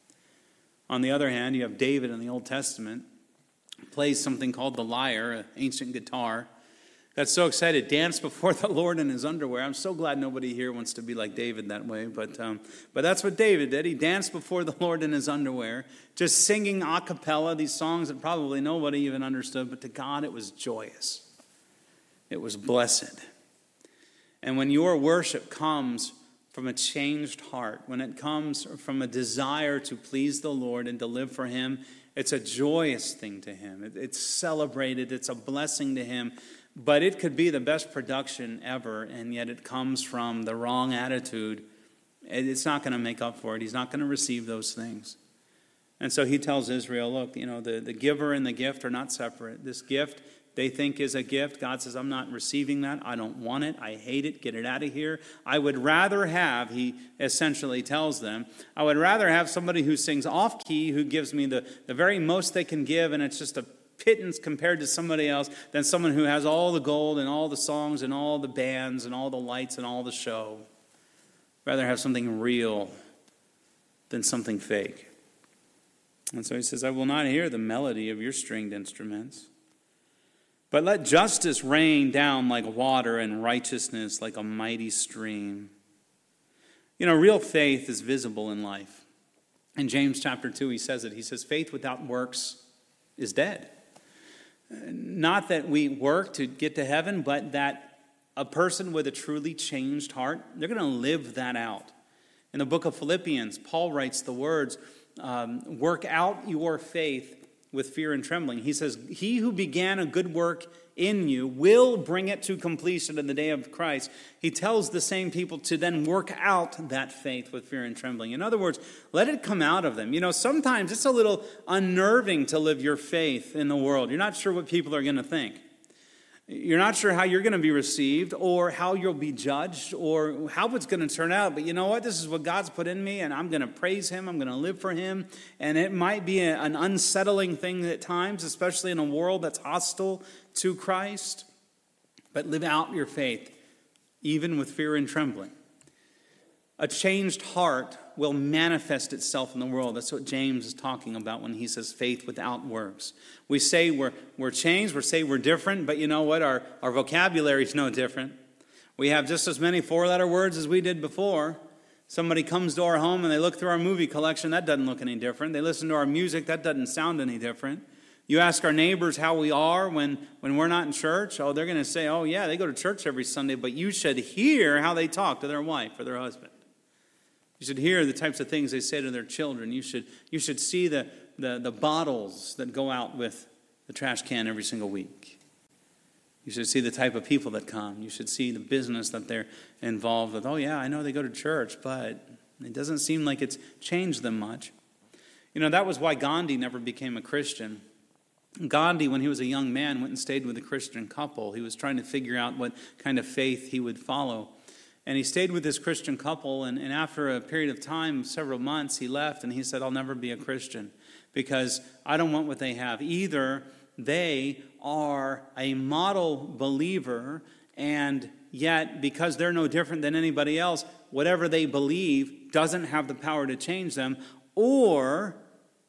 On the other hand, you have David in the Old Testament, plays something called the lyre, an ancient guitar. Got so excited, danced before the Lord in his underwear. I'm so glad nobody here wants to be like David that way. But um, but that's what David did. He danced before the Lord in his underwear, just singing a cappella, these songs that probably nobody even understood. But to God, it was joyous. It was blessed. And when your worship comes from a changed heart, when it comes from a desire to please the Lord and to live for him, it's a joyous thing to him. It, it's celebrated. It's a blessing to him. But it could be the best production ever, and yet it comes from the wrong attitude. It's not going to make up for it. He's not going to receive those things. And so he tells Israel, look, you know, the, the giver and the gift are not separate. This gift they think is a gift. God says, I'm not receiving that. I don't want it. I hate it. Get it out of here. I would rather have, he essentially tells them, I would rather have somebody who sings off key, who gives me the, the very most they can give, and it's just a pittance compared to somebody else, than someone who has all the gold and all the songs and all the bands and all the lights and all the show. Rather have something real than something fake. And so he says, I will not hear the melody of your stringed instruments. But let justice rain down like water and righteousness like a mighty stream. You know, real faith is visible in life. In James chapter two, he says it. He says, faith without works is dead. Not that we work to get to heaven, but that a person with a truly changed heart, they're going to live that out. In the book of Philippians, Paul writes the words, um, work out your faith with fear and trembling. He says, he who began a good work in you will bring it to completion in the day of Christ. He tells the same people to then work out that faith with fear and trembling. In other words, let it come out of them. You know, sometimes it's a little unnerving to live your faith in the world. You're not sure what people are going to think. You're not sure how you're going to be received or how you'll be judged or how it's going to turn out. But you know what? This is what God's put in me, and I'm going to praise him. I'm going to live for him. And it might be a, an unsettling thing at times, especially in a world that's hostile to Christ. But live out your faith, even with fear and trembling. A changed heart will manifest itself in the world. That's what James is talking about when he says faith without works. We say we're we're changed, we say we're different, but you know what? Our, our vocabulary is no different. We have just as many four-letter words as we did before. Somebody comes to our home and they look through our movie collection, that doesn't look any different. They listen to our music, that doesn't sound any different. You ask our neighbors how we are when, when we're not in church, oh, they're going to say, oh yeah, they go to church every Sunday, but you should hear how they talk to their wife or their husband. You should hear the types of things they say to their children. You should you should see the, the, the bottles that go out with the trash can every single week. You should see the type of people that come. You should see the business that they're involved with. Oh, yeah, I know they go to church, but it doesn't seem like it's changed them much. You know, that was why Gandhi never became a Christian. Gandhi, when he was a young man, went and stayed with a Christian couple. He was trying to figure out what kind of faith he would follow. And he stayed with this Christian couple, and, and after a period of time, several months, he left, and he said, I'll never be a Christian because I don't want what they have. Either they are a model believer, and yet, because they're no different than anybody else, whatever they believe doesn't have the power to change them, or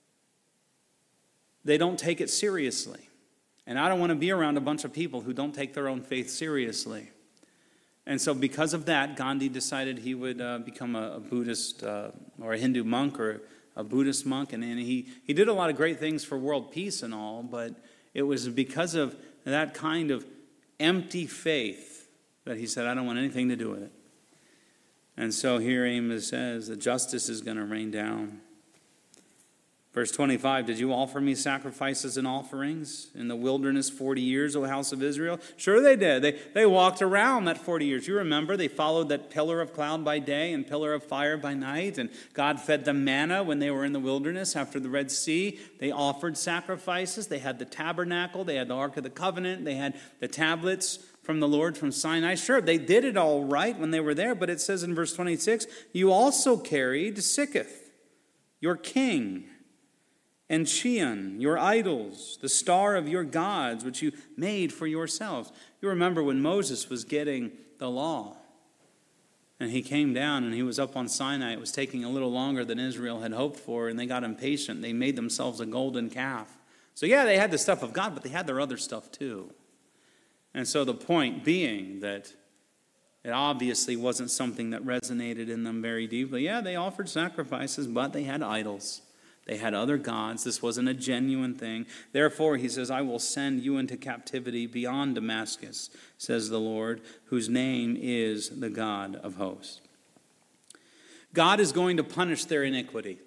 they don't take it seriously. And I don't want to be around a bunch of people who don't take their own faith seriously. And so because of that, Gandhi decided he would uh, become a, a Buddhist uh, or a Hindu monk or a Buddhist monk. And, and he, he did a lot of great things for world peace and all, but it was because of that kind of empty faith that he said, I don't want anything to do with it. And so here Amos says that justice is going to rain down. Verse twenty-five, did you offer me sacrifices and offerings in the wilderness forty years, O house of Israel? Sure they did. They, they walked around that forty years. You remember, they followed that pillar of cloud by day and pillar of fire by night. And God fed them manna when they were in the wilderness after the Red Sea. They offered sacrifices. They had the tabernacle. They had the Ark of the Covenant. They had the tablets from the Lord from Sinai. Sure, they did it all right when they were there. But it says in verse twenty-six, you also carried Sikkith, your king, and Chion, your idols, the star of your gods, which you made for yourselves. You remember when Moses was getting the law, and he came down and he was up on Sinai. It was taking a little longer than Israel had hoped for, and they got impatient. They made themselves a golden calf. So yeah, they had the stuff of God, but they had their other stuff too. And so the point being that it obviously wasn't something that resonated in them very deeply. Yeah, they offered sacrifices, but they had idols. They had other gods. This wasn't a genuine thing. Therefore, he says, I will send you into captivity beyond Damascus, says the Lord, whose name is the God of hosts. God is going to punish their iniquity,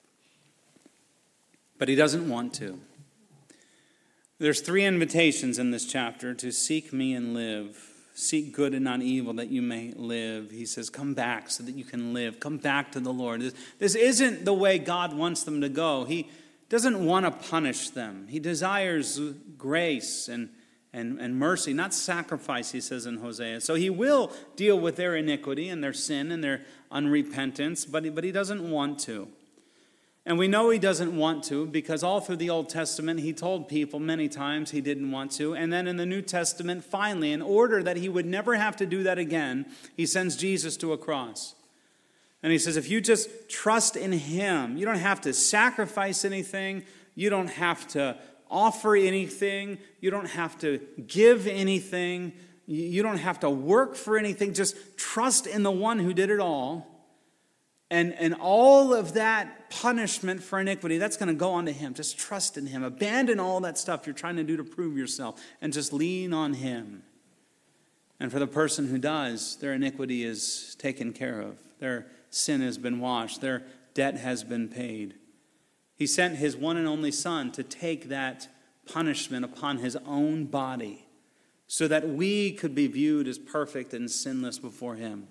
but he doesn't want to. There's three invitations in this chapter to seek me and live. Seek good and not evil that you may live. He says, come back so that you can live. Come back to the Lord. This, this isn't the way God wants them to go. He doesn't want to punish them. He desires grace and, and, and mercy, not sacrifice, he says in Hosea. So he will deal with their iniquity and their sin and their unrepentance, but he, but he doesn't want to. And we know he doesn't want to because all through the Old Testament, he told people many times he didn't want to. And then in the New Testament, finally, in order that he would never have to do that again, he sends Jesus to a cross. And he says, if you just trust in him, you don't have to sacrifice anything. You don't have to offer anything. You don't have to give anything. You don't have to work for anything. Just trust in the one who did it all. And, and all of that punishment for iniquity, that's going to go on to him. Just trust in him. Abandon all that stuff you're trying to do to prove yourself and just lean on him. And for the person who does, their iniquity is taken care of. Their sin has been washed. Their debt has been paid. He sent his one and only Son to take that punishment upon his own body so that we could be viewed as perfect and sinless before him.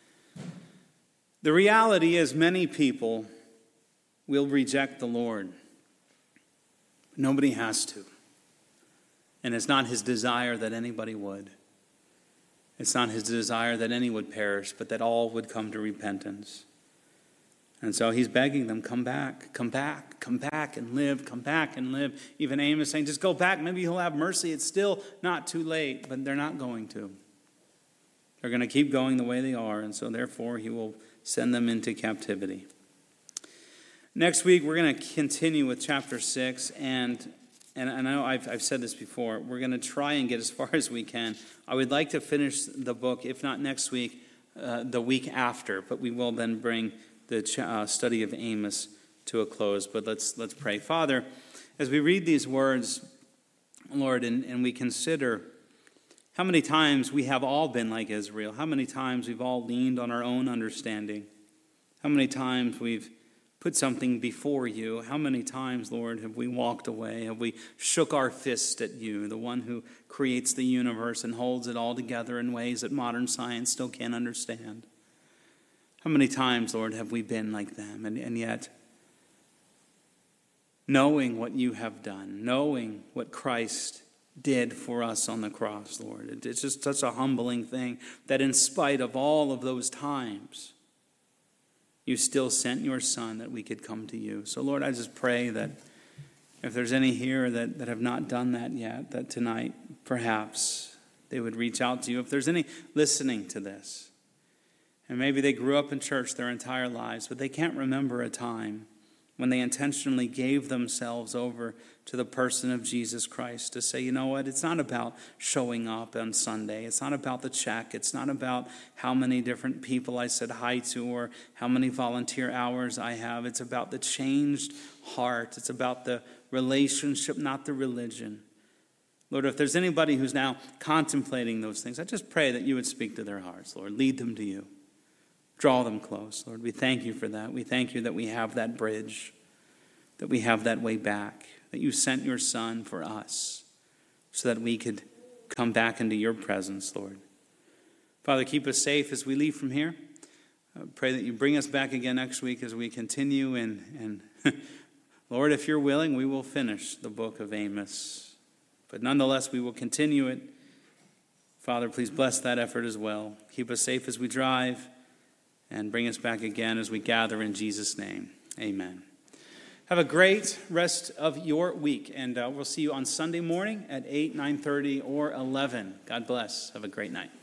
The reality is many people will reject the Lord. Nobody has to. And it's not his desire that anybody would. It's not his desire that any would perish, but that all would come to repentance. And so he's begging them, come back, come back, come back and live, come back and live. Even Amos saying, just go back, maybe he'll have mercy. It's still not too late, but they're not going to. They're going to keep going the way they are, and so therefore he will send them into captivity. Next week, we're going to continue with chapter six, and, and I know I've, I've said this before, we're going to try and get as far as we can. I would like to finish the book, if not next week, uh, the week after, but we will then bring the ch- uh, study of Amos to a close. But let's let's pray. Father, as we read these words, Lord, and, and we consider how many times we have all been like Israel, how many times we've all leaned on our own understanding, how many times we've put something before you, how many times, Lord, have we walked away, have we shook our fist at you, the one who creates the universe and holds it all together in ways that modern science still can't understand. How many times, Lord, have we been like them, and, and yet, knowing what you have done, knowing what Christ did for us on the cross, Lord. It's just such a humbling thing that in spite of all of those times, you still sent your Son that we could come to you. So, Lord, I just pray that if there's any here that, that have not done that yet, that tonight, perhaps, they would reach out to you. If there's any listening to this, and maybe they grew up in church their entire lives, but they can't remember a time when they intentionally gave themselves over to the person of Jesus Christ to say, you know what, it's not about showing up on Sunday. It's not about the check. It's not about how many different people I said hi to or how many volunteer hours I have. It's about the changed heart. It's about the relationship, not the religion. Lord, if there's anybody who's now contemplating those things, I just pray that you would speak to their hearts, Lord. Lead them to you. Draw them close, Lord. We thank you for that. We thank you that we have that bridge. that we have that way back, that you sent your Son for us so that we could come back into your presence, Lord. Father, keep us safe as we leave from here. I pray that you bring us back again next week as we continue. And, and Lord, if you're willing, we will finish the book of Amos. But nonetheless, we will continue it. Father, please bless that effort as well. Keep us safe as we drive and bring us back again as we gather in Jesus' name. Amen. Have a great rest of your week, and uh, we'll see you on Sunday morning at eight, nine thirty, or eleven. God bless. Have a great night.